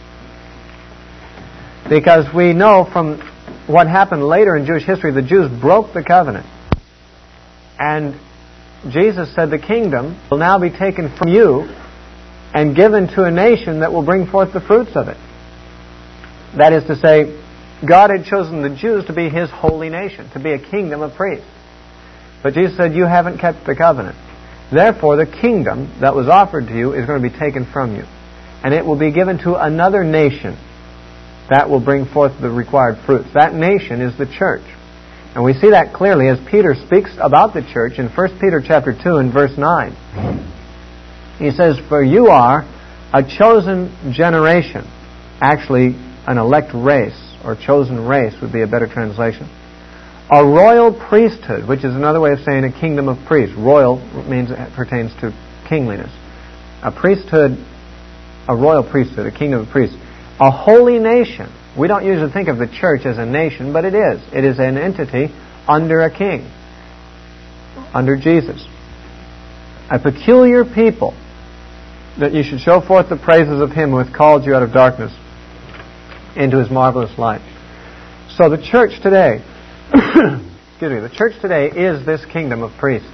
because we know from what happened later in Jewish history, the Jews broke the covenant. And Jesus said the kingdom will now be taken from you and given to a nation that will bring forth the fruits of it. That is to say, God had chosen the Jews to be His holy nation, to be a kingdom of priests. But Jesus said, you haven't kept the covenant. Therefore, the kingdom that was offered to you is going to be taken from you. And it will be given to another nation that will bring forth the required fruits. That nation is the church. And we see that clearly as Peter speaks about the church in 1 Peter chapter 2 and verse 9. He says, for you are a chosen generation. Actually, an elect race, or chosen race would be a better translation. A royal priesthood, which is another way of saying a kingdom of priests. Royal means it pertains to kingliness. A priesthood, a royal priesthood, a kingdom of priests. A holy nation. We don't usually think of the church as a nation, but it is. It is an entity under a king, under Jesus. A peculiar people, that you should show forth the praises of Him who hath called you out of darkness into His marvelous light. So the church today, the church today is this kingdom of priests.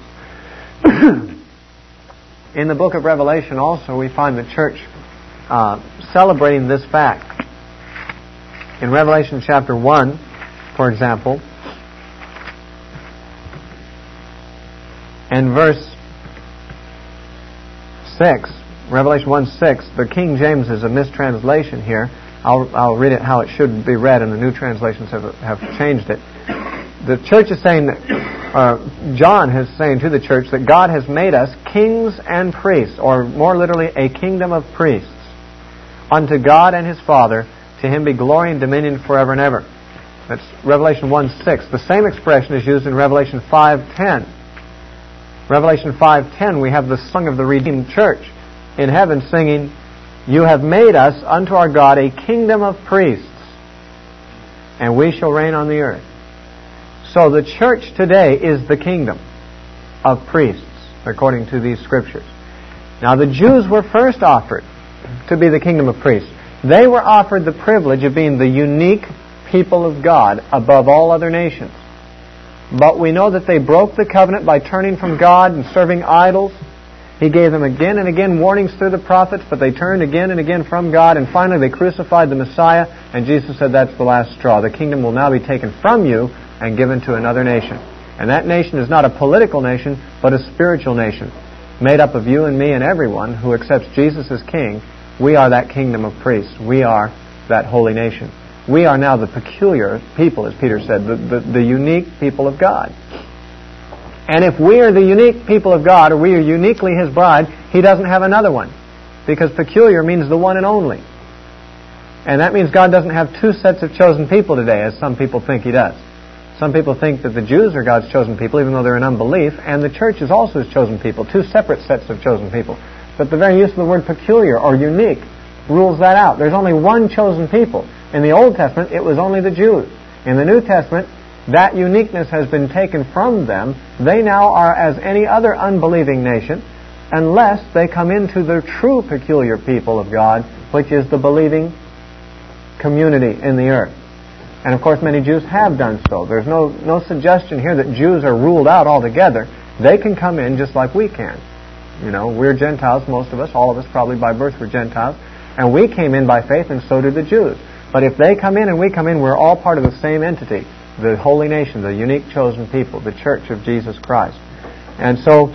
In the book of Revelation also we find the church celebrating this fact. In Revelation chapter 1, for example, and verse 6, Revelation 1:6, the King James is a mistranslation here. I'll read it how it should be read, and the new translations have changed it. The church is saying that, John is saying to the church that God has made us kings and priests, or more literally, a kingdom of priests, unto God and His Father. To Him be glory and dominion forever and ever. That's Revelation 1:6. The same expression is used in Revelation 5:10. Revelation 5:10, we have the song of the redeemed church in heaven singing, you have made us unto our God a kingdom of priests, and we shall reign on the earth. So the church today is the kingdom of priests, according to these scriptures. Now the Jews were first offered to be the kingdom of priests. They were offered the privilege of being the unique people of God above all other nations. But we know that they broke the covenant by turning from God and serving idols. He gave them again and again warnings through the prophets, but they turned again and again from God, and finally they crucified the Messiah, and Jesus said that's the last straw. The kingdom will now be taken from you and given to another nation. And that nation is not a political nation, but a spiritual nation, made up of you and me and everyone who accepts Jesus as King. We are that kingdom of priests. We are that holy nation. We are now the peculiar people, as Peter said, the unique people of God. And if we are the unique people of God, or we are uniquely His bride, He doesn't have another one. Because peculiar means the one and only. And that means God doesn't have two sets of chosen people today, as some people think He does. Some people think that the Jews are God's chosen people, even though they're in unbelief, and the church is also His chosen people, two separate sets of chosen people. But the very use of the word peculiar or unique rules that out. There's only one chosen people. In the Old Testament, it was only the Jews. In the New Testament, that uniqueness has been taken from them. They now are as any other unbelieving nation, unless they come into the true peculiar people of God, which is the believing community in the earth. And of course, many Jews have done so. There's no suggestion here that Jews are ruled out altogether. They can come in just like we can. You know, we're Gentiles, most of us. All of us probably by birth were Gentiles. And we came in by faith, and so did the Jews. But if they come in and we come in, we're all part of the same entity, the holy nation, the unique chosen people, the church of Jesus Christ. And so,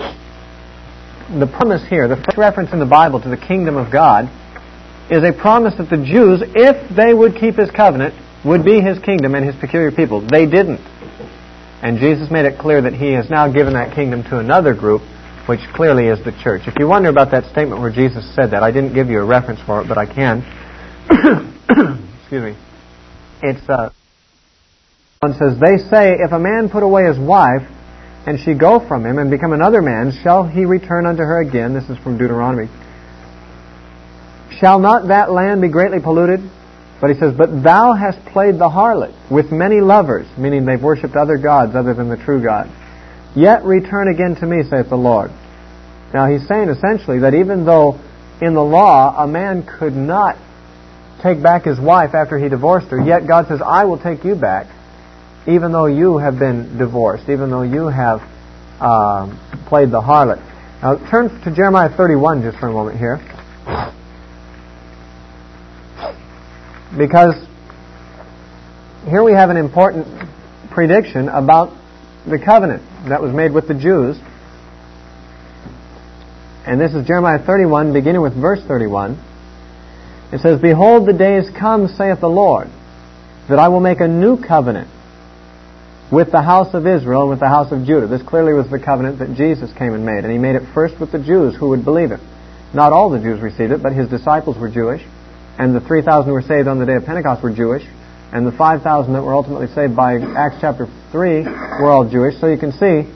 the promise here, the first reference in the Bible to the kingdom of God, is a promise that the Jews, if they would keep His covenant, would be His kingdom and His peculiar people. They didn't. And Jesus made it clear that He has now given that kingdom to another group, which clearly is the church. If you wonder about that statement where Jesus said that, I didn't give you a reference for it, but I can. Excuse me. It's one says, they say, if a man put away his wife, and she go from him, and become another man, shall he return unto her again? This is from Deuteronomy. Shall not that land be greatly polluted? But he says, but thou hast played the harlot with many lovers, meaning they've worshipped other gods other than the true God. Yet return again to me, saith the Lord. Now he's saying essentially that even though in the law a man could not take back his wife after he divorced her, yet God says, I will take you back, even though you have been divorced, even though you have played the harlot. Now turn to Jeremiah 31 just for a moment here. Because here we have an important prediction about the covenant that was made with the Jews. And this is Jeremiah 31, beginning with verse 31. It says, Behold, the days come, saith the Lord, that I will make a new covenant with the house of Israel and with the house of Judah. This clearly was the covenant that Jesus came and made. And He made it first with the Jews who would believe it. Not all the Jews received it, but His disciples were Jewish. And the 3,000 who were saved on the day of Pentecost were Jewish. And the 5,000 that were ultimately saved by Acts chapter 3 were all Jewish. So you can see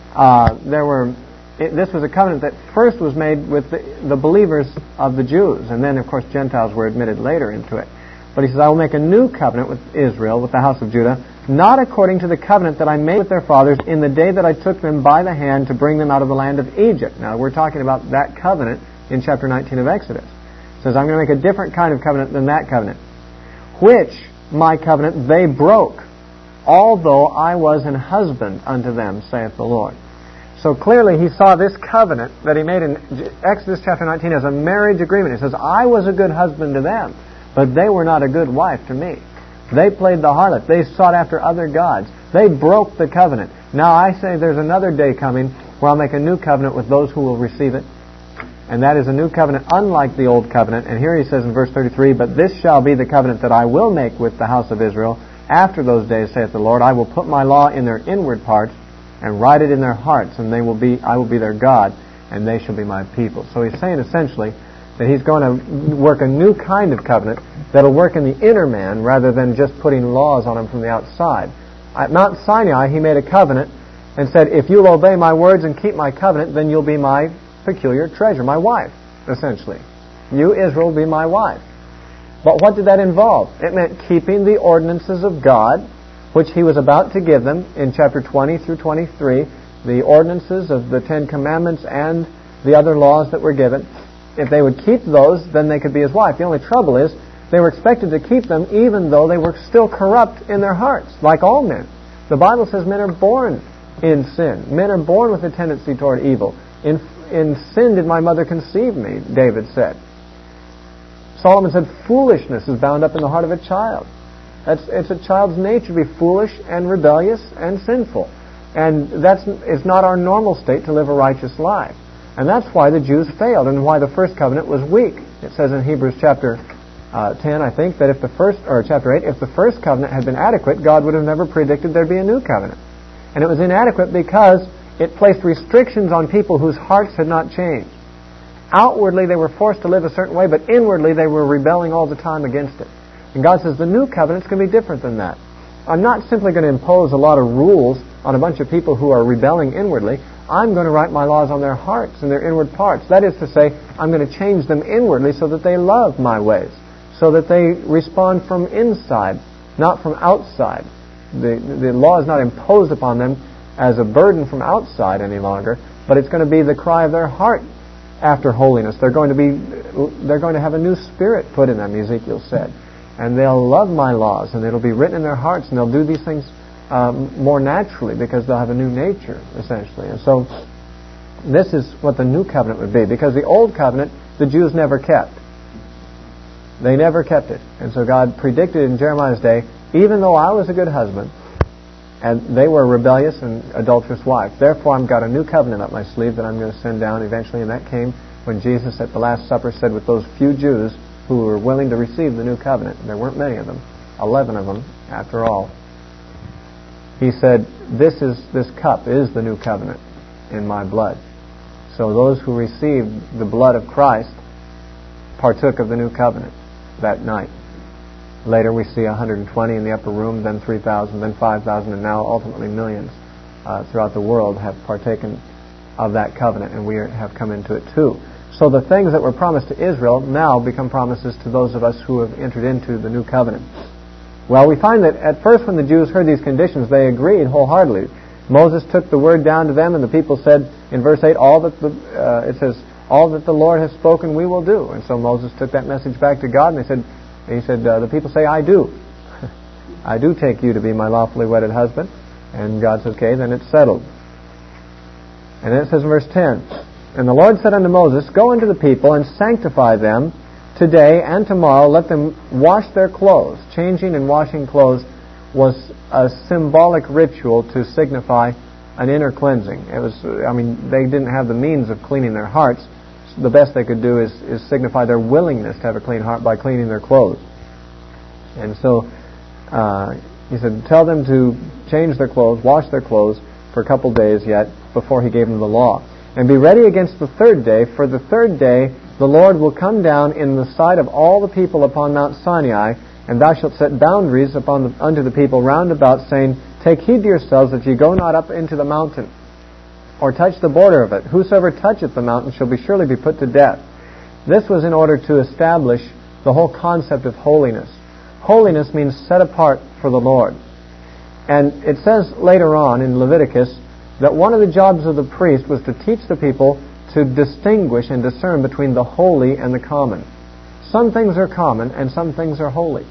this was a covenant that first was made with the believers of the Jews. And then, of course, Gentiles were admitted later into it. But He says, I will make a new covenant with Israel, with the house of Judah, not according to the covenant that I made with their fathers in the day that I took them by the hand to bring them out of the land of Egypt. Now, we're talking about that covenant in chapter 19 of Exodus. It says, I'm going to make a different kind of covenant than that covenant, which my covenant they broke, although I was an husband unto them, saith the Lord. So clearly He saw this covenant that He made in Exodus chapter 19 as a marriage agreement. He says, I was a good husband to them, but they were not a good wife to me. They played the harlot. They sought after other gods. They broke the covenant. Now I say there's another day coming where I'll make a new covenant with those who will receive it. And that is a new covenant unlike the old covenant. And here He says in verse 33, But this shall be the covenant that I will make with the house of Israel. After those days, saith the Lord, I will put my law in their inward parts and write it in their hearts, and I will be their God, and they shall be my people. So He's saying essentially that He's going to work a new kind of covenant that will work in the inner man rather than just putting laws on him from the outside. At Mount Sinai, He made a covenant and said, if you'll obey my words and keep my covenant, then you'll be my peculiar treasure, my wife, essentially. You, Israel, will be my wife. But what did that involve? It meant keeping the ordinances of God, which He was about to give them in chapter 20 through 23, the ordinances of the Ten Commandments and the other laws that were given. If they would keep those, then they could be His wife. The only trouble is they were expected to keep them even though they were still corrupt in their hearts, like all men. The Bible says men are born in sin. Men are born with a tendency toward evil. In sin did my mother conceive me, David said. Solomon said, foolishness is bound up in the heart of a child. It's a child's nature to be foolish and rebellious and sinful. And it's not our normal state to live a righteous life. And that's why the Jews failed and why the first covenant was weak. It says in Hebrews chapter 10, I think, that chapter 8, if the first covenant had been adequate, God would have never predicted there'd be a new covenant. And it was inadequate because it placed restrictions on people whose hearts had not changed. Outwardly, they were forced to live a certain way, but inwardly, they were rebelling all the time against it. And God says the new covenant's going to be different than that. I'm not simply going to impose a lot of rules on a bunch of people who are rebelling inwardly. I'm going to write my laws on their hearts and their inward parts. That is to say, I'm going to change them inwardly so that they love my ways, so that they respond from inside, not from outside. The law is not imposed upon them as a burden from outside any longer, but it's going to be the cry of their heart after holiness. They're going to have a new spirit put in them, Ezekiel said. And they'll love my laws, and it'll be written in their hearts, and they'll do these things more naturally because they'll have a new nature, essentially. And so this is what the new covenant would be, because the old covenant the Jews never kept. They never kept it. And so God predicted in Jeremiah's day, even though I was a good husband, and they were a rebellious and adulterous wife, therefore I've got a new covenant up my sleeve that I'm going to send down eventually. And that came when Jesus at the Last Supper said with those few Jews who were willing to receive the new covenant, there weren't many of them, 11 of them after all, He said, this cup is the new covenant in my blood. So those who received the blood of Christ partook of the new covenant that night. Later we see 120 in the upper room, then 3,000, then 5,000, and now ultimately millions throughout the world have partaken of that covenant, and we have come into it too. So the things that were promised to Israel now become promises to those of us who have entered into the new covenant. Well, we find that at first when the Jews heard these conditions, they agreed wholeheartedly. Moses took the word down to them, and the people said in verse 8, all that the Lord has spoken we will do. And so Moses took that message back to God, and he said, the people say, I do. I do take you to be my lawfully wedded husband. And God says, okay, then it's settled. And then it says in verse 10, and the Lord said unto Moses, go into the people and sanctify them today and tomorrow. Let them wash their clothes. Changing and washing clothes was a symbolic ritual to signify an inner cleansing. They didn't have the means of cleaning their hearts. So the best they could do is signify their willingness to have a clean heart by cleaning their clothes. And so he said, tell them to change their clothes, wash their clothes for a couple days yet before he gave them the law. And be ready against the third day, for the third day the Lord will come down in the sight of all the people upon Mount Sinai, and thou shalt set boundaries unto the people round about, saying, take heed to yourselves that ye go not up into the mountain, or touch the border of it. Whosoever toucheth the mountain shall surely be put to death. This was in order to establish the whole concept of holiness. Holiness means set apart for the Lord. And it says later on in Leviticus that one of the jobs of the priest was to teach the people to distinguish and discern between the holy and the common. Some things are common and some things are holy.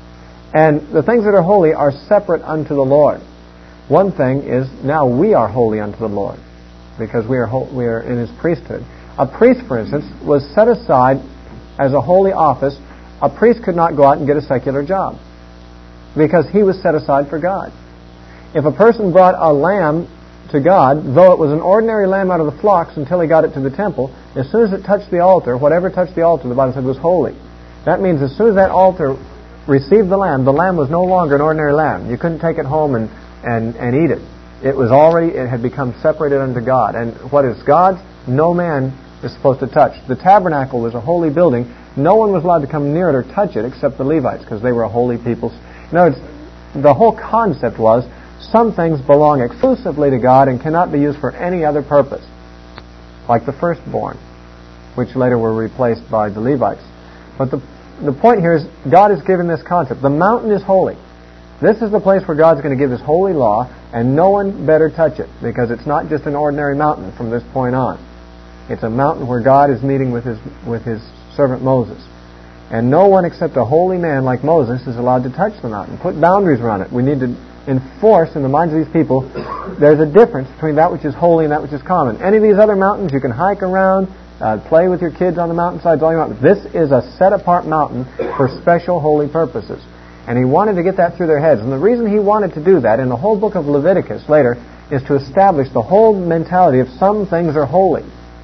And the things that are holy are separate unto the Lord. One thing is, now we are holy unto the Lord because we are in His priesthood. A priest, for instance, was set aside as a holy office. A priest could not go out and get a secular job because he was set aside for God. If a person brought a lamb to God, though it was an ordinary lamb out of the flocks until he got it to the temple, as soon as it touched the altar, whatever touched the altar, the Bible said was holy. That means as soon as that altar received the lamb was no longer an ordinary lamb. You couldn't take it home and eat it. It had become separated unto God. And what is God's, no man is supposed to touch. The tabernacle was a holy building. No one was allowed to come near it or touch it except the Levites, because they were a holy people. In other words, the whole concept was some things belong exclusively to God and cannot be used for any other purpose, like the firstborn, which later were replaced by the Levites. But the point here is God has given this concept. The mountain is holy. This is the place where God's going to give His holy law, and no one better touch it, because it's not just an ordinary mountain from this point on. It's a mountain where God is meeting with His servant Moses. And no one except a holy man like Moses is allowed to touch the mountain. Put boundaries around it. We need to enforce in the minds of these people there's a difference between that which is holy and that which is common. Any of these other mountains you can hike around, play with your kids on the mountainsides, all you want. This is a set-apart mountain for special holy purposes. And he wanted to get that through their heads. And the reason he wanted to do that in the whole book of Leviticus later is to establish the whole mentality of some things are holy.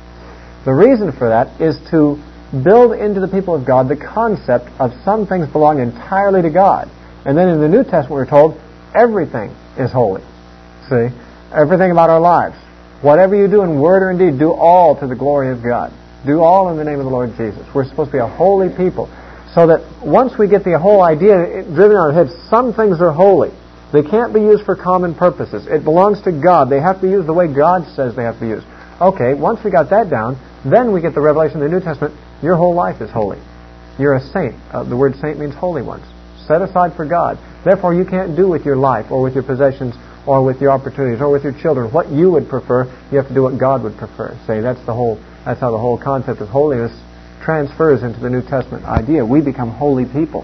The reason for that is to build into the people of God the concept of some things belong entirely to God. And then in the New Testament we're told everything is holy. See? Everything about our lives. Whatever you do in word or in deed, do all to the glory of God. Do all in the name of the Lord Jesus. We're supposed to be a holy people. So that once we get the whole idea driven out of our heads, some things are holy. They can't be used for common purposes. It belongs to God. They have to be used the way God says they have to be used. Okay, once we got that down, then we get the revelation in the New Testament, your whole life is holy. You're a saint. The word saint means holy ones. Set aside for God. Therefore, you can't do with your life or with your possessions or with your opportunities or with your children what you would prefer. You have to do what God would prefer. That's how the whole concept of holiness transfers into the New Testament idea. We become holy people.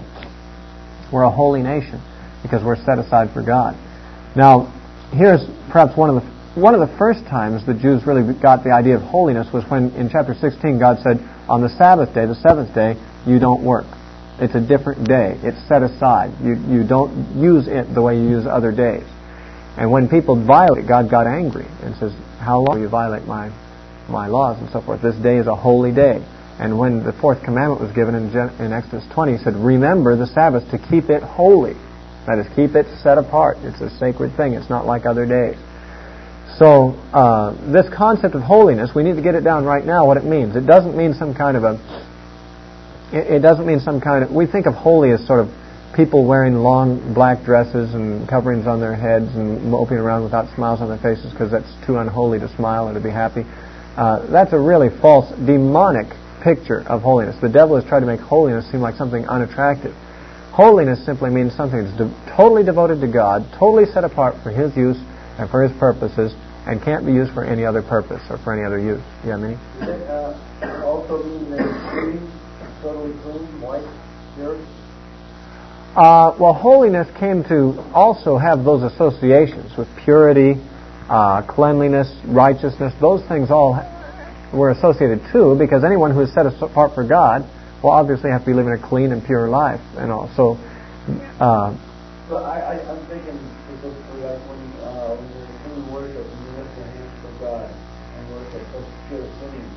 We're a holy nation because we're set aside for God. Now, here's perhaps one of the first times the Jews really got the idea of holiness was when in chapter 16 God said, on the Sabbath day, the seventh day, you don't work. It's a different day. It's set aside. You don't use it the way you use other days. And when people violate it, God got angry and says, how long will you violate my laws and so forth? This day is a holy day. And when the fourth commandment was given in Exodus 20, He said, remember the Sabbath to keep it holy. That is, keep it set apart. It's a sacred thing. It's not like other days. So this concept of holiness, we need to get it down right now what it means. It doesn't mean some kind of we think of holy as sort of people wearing long black dresses and coverings on their heads and moping around without smiles on their faces because that's too unholy to smile or to be happy. That's a really false, demonic picture of holiness. The devil has tried to make holiness seem like something unattractive. Holiness simply means something that's totally devoted to God, totally set apart for His use and for His purposes, and can't be used for any other purpose or for any other use. Yeah, Minnie? Does it also mean that it's clean, totally clean, white, pure? Well, holiness came to also have those associations with purity, cleanliness, righteousness. Those things all were associated too, because anyone who is set apart for God will obviously have to be living a clean and pure life and all. So, I'm thinking specifically like when you're in worship and you lift your hands for God and worship, that's pure singing.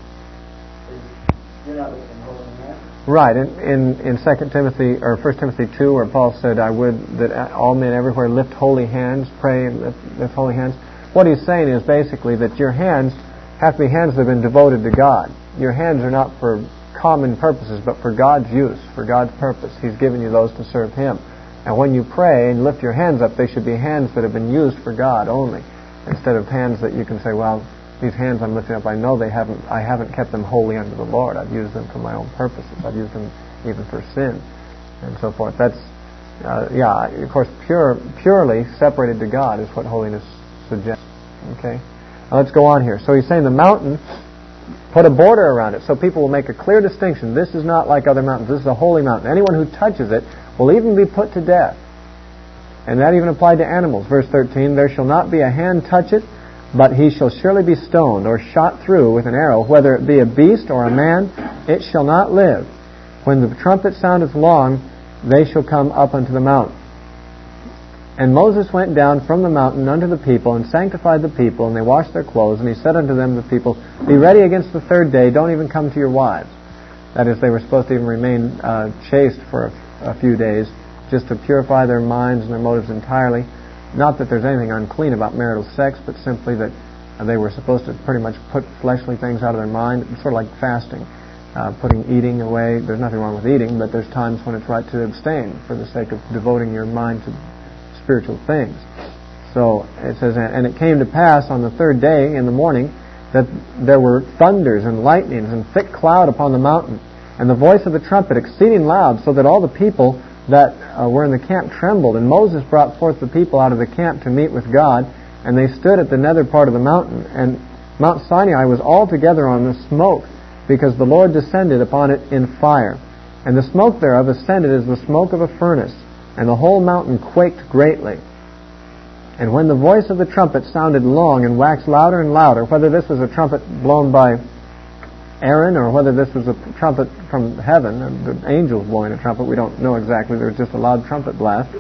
You're not lifting holy hands. right, in 2 Timothy or 1 Timothy 2, where Paul said, "I would that all men everywhere lift holy hands, pray and lift holy hands." What he's saying is basically that your hands have to be hands that have been devoted to God. Your hands are not for common purposes, but for God's use, for God's purpose. He's given you those to serve Him. And when you pray and lift your hands up, they should be hands that have been used for God only, instead of hands that you can say, well, these hands I'm lifting up, I know I haven't kept them holy unto the Lord. I've used them for my own purposes. I've used them even for sin, and so forth. That's, of course, purely separated to God is what holiness suggests. Okay? Now let's go on here. So he's saying the mountain, put a border around it so people will make a clear distinction. This is not like other mountains. This is a holy mountain. Anyone who touches it will even be put to death. And that even applied to animals. Verse 13, there shall not be a hand touch it, but he shall surely be stoned or shot through with an arrow, whether it be a beast or a man, it shall not live. When the trumpet soundeth long, they shall come up unto the mount. And Moses went down from the mountain unto the people, and sanctified the people, and they washed their clothes. And he said unto them, the people, be ready against the third day, don't even come to your wives. That is, they were supposed to even remain chaste for a few days, just to purify their minds and their motives entirely. Not that there's anything unclean about marital sex, but simply that they were supposed to pretty much put fleshly things out of their mind. It's sort of like fasting, putting eating away. There's nothing wrong with eating, but there's times when it's right to abstain for the sake of devoting your mind to spiritual things. So it says, and it came to pass on the third day in the morning that there were thunders and lightnings and thick cloud upon the mountain, and the voice of the trumpet exceeding loud, so that all the people that were in the camp trembled. And Moses brought forth the people out of the camp to meet with God, and they stood at the nether part of the mountain. And Mount Sinai was altogether on the smoke, because the Lord descended upon it in fire. And the smoke thereof ascended as the smoke of a furnace, and the whole mountain quaked greatly. And when the voice of the trumpet sounded long and waxed louder and louder, whether this was a trumpet blown by Aaron or whether this was a trumpet from heaven, the angels blowing a trumpet, we don't know exactly. There was just a loud trumpet blast.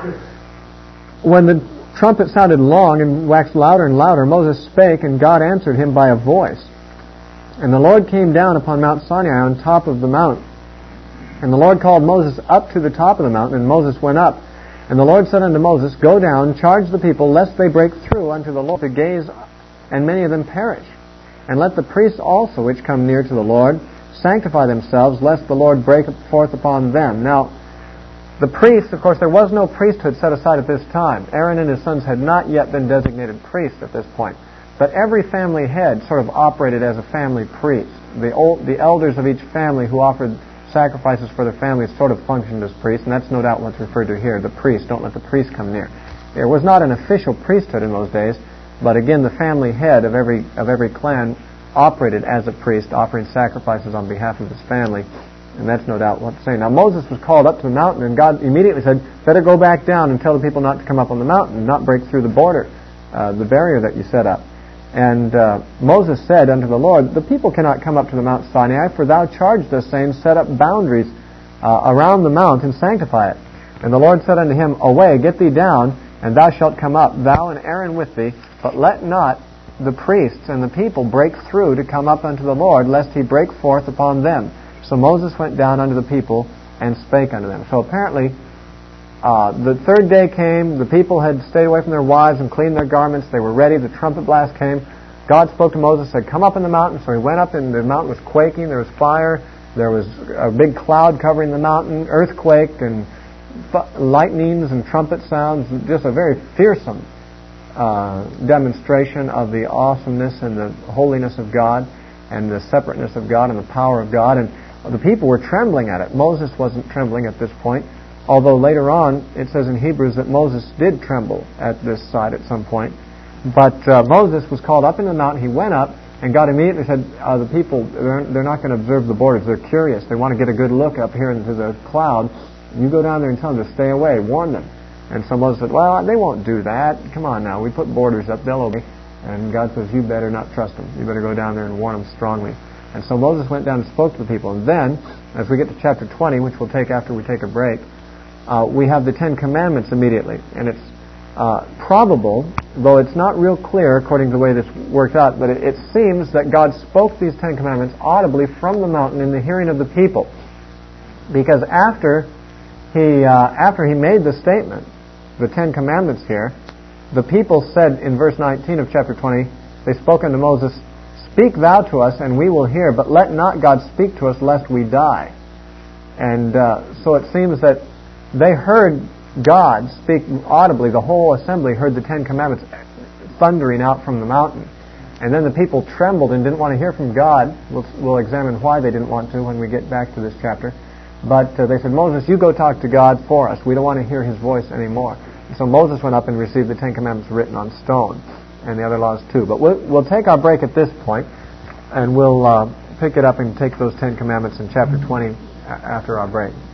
When the trumpet sounded long and waxed louder and louder, Moses spake, and God answered him by a voice. And the Lord came down upon Mount Sinai on top of the mount. And the Lord called Moses up to the top of the mountain, and Moses went up. And the Lord said unto Moses, go down, charge the people, lest they break through unto the Lord to gaze, and many of them perish. And let the priests also, which come near to the Lord, sanctify themselves, lest the Lord break forth upon them. Now, the priests, of course, there was no priesthood set aside at this time. Aaron and his sons had not yet been designated priests at this point. But every family head sort of operated as a family priest. The elders of each family who offered sacrifices for their families sort of functioned as priests, and that's no doubt what's referred to here, the priest. Don't let the priest come near. There was not an official priesthood in those days, but again, the family head of every clan operated as a priest, offering sacrifices on behalf of his family, and that's no doubt what to say. Now, Moses was called up to the mountain, and God immediately said, better go back down and tell the people not to come up on the mountain, and not break through the border, the barrier that you set up. And Moses said unto the Lord, the people cannot come up to the Mount Sinai, for thou charged us, saying, set up boundaries around the mount and sanctify it. And the Lord said unto him, away, get thee down, and thou shalt come up, thou and Aaron with thee, but let not the priests and the people break through to come up unto the Lord, lest he break forth upon them. So Moses went down unto the people and spake unto them. So apparently, the third day came, the people had stayed away from their wives and cleaned their garments, they were ready, the trumpet blast came. God spoke to Moses, said, come up in the mountain. So he went up, and the mountain was quaking, there was fire, there was a big cloud covering the mountain, earthquake, and lightnings and trumpet sounds, just a very fearsome demonstration of the awesomeness and the holiness of God and the separateness of God and the power of God. And the people were trembling at it. Moses wasn't trembling at this point, although later on it says in Hebrews that Moses did tremble at this sight at some point. But Moses was called up in the mountain. He went up, and God immediately said, the people, they're not going to observe the borders. They're curious. They want to get a good look up here into the cloud. You go down there and tell them to stay away. Warn them. And so Moses said, well, they won't do that. Come on now. We put borders up. They'll obey. And God says, you better not trust them. You better go down there and warn them strongly. And so Moses went down and spoke to the people. And then, as we get to chapter 20, which we'll take after we take a break, we have the Ten Commandments immediately. And it's probable, though it's not real clear according to the way this works out, but it seems that God spoke these Ten Commandments audibly from the mountain in the hearing of the people. Because after he made the statement, the Ten Commandments here, the people said in verse 19 of chapter 20, they spoke unto Moses, "Speak thou to us, and we will hear, but let not God speak to us, lest we die." And so it seems that they heard God speak audibly. The whole assembly heard the Ten Commandments thundering out from the mountain. And then the people trembled and didn't want to hear from God. We'll examine why they didn't want to when we get back to this chapter. But they said, "Moses, you go talk to God for us. We don't want to hear His voice anymore." And so Moses went up and received the Ten Commandments written on stone, and the other laws too. But we'll take our break at this point, and we'll pick it up and take those Ten Commandments in chapter 20 after our break.